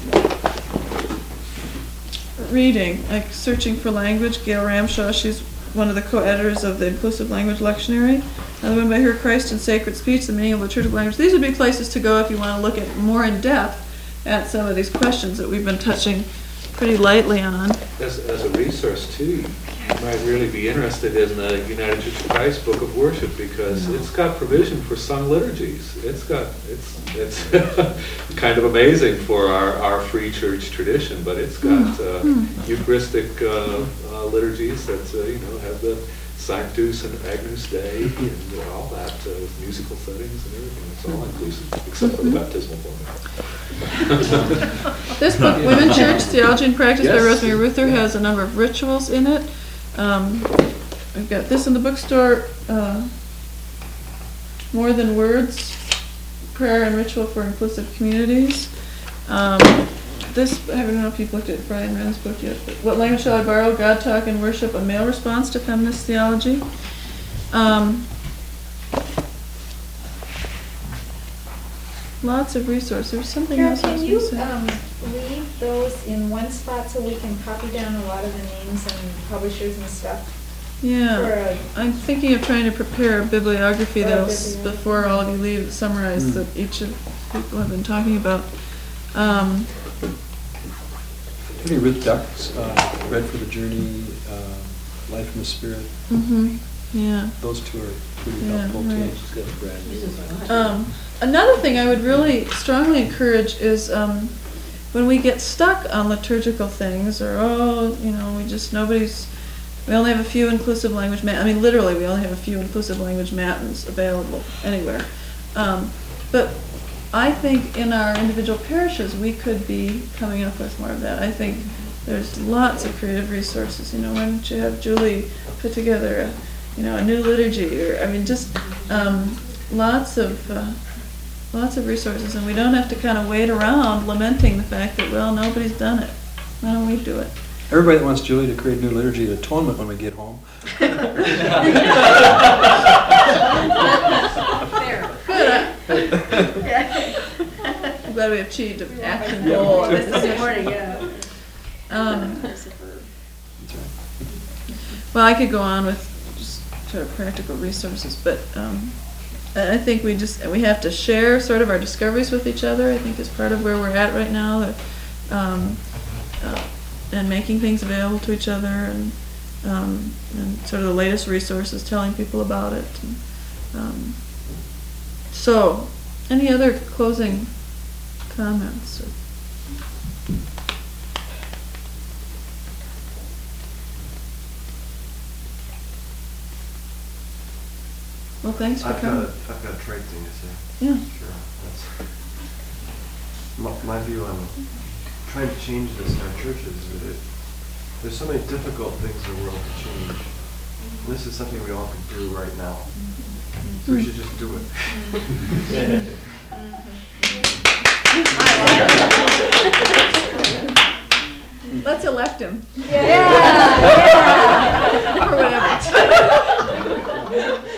reading, like Searching for Language, Gail Ramshaw. She's one of the co-editors of the Inclusive Language Lectionary. Another one by her, Christ and Sacred Speech, The Meaning of Liturgical Language. These would be places to go if you want to look at more in depth at some of these questions that we've been touching pretty lightly on. As, as a resource too, you might really be interested in the United Church of Christ Book of Worship, because it's got provision for sung liturgies. It's got it's it's kind of amazing for our, our free church tradition, but it's got uh, mm. Eucharistic uh, uh, liturgies that uh, you know have the Sanctus and Agnus Dei and uh, all that uh, with musical settings and everything. It's all inclusive, except for the baptismal format. This book, Women, Church, Theology and Practice Yes. by Rosemary Ruther, has a number of rituals in it. Um, we've got this in the bookstore, uh, More Than Words, Prayer and Ritual for Inclusive Communities. Um, this, I don't know if you've looked at Brian Wren's book yet, but What Language Shall I Borrow? God Talk and Worship, A Male Response to Feminist Theology. Um, lots of resources. There's something Carol, else I was can going you to say. um, leave those in one spot so we can copy down a lot of the names and publishers and stuff? Yeah, For a- I'm thinking of trying to prepare a bibliography For a that'll, bibliography. before all of you leave, summarize Mm. that each of people have been talking about. Um, Maybe Ruth Duck's, uh, Read for the Journey, uh, Life from the Spirit. mhm, yeah. Those two are pretty Yeah, helpful right. too. Um, another thing I would really strongly encourage is um, when we get stuck on liturgical things, or oh, you know, we just nobody's. We only have a few inclusive language mat. I mean, literally, we only have a few inclusive language matins available anywhere. Um, but I think in our individual parishes, we could be coming up with more of that. I think there's lots of creative resources. You know, why don't you have Julie put together a, you know, a new liturgy, or I mean, just um, lots of uh, lots of resources, and we don't have to kind of wait around lamenting the fact that well, nobody's done it. Why don't we do it? Everybody that wants Julie to create a new liturgy at Atonement when we get home. Good. I'm glad we achieved an action goal. This morning, yeah. Um, well, I could go on with just sort of practical resources, but um, I I think we just we have to share sort of our discoveries with each other. I think is part of where we're at right now, that, um, uh, and making things available to each other, and um, and sort of the latest resources, telling people about it. And, um, so, any other closing comments? Or well, thanks for I've coming. got a, I've got a trade thing to say. Yeah. Sure. That's my, my view on trying to change this in our churches is that it, there's so many difficult things in the world to change. And this is something we all can do right now. So we should just do it. Let's elect him. Yeah, yeah. Or whatever. know.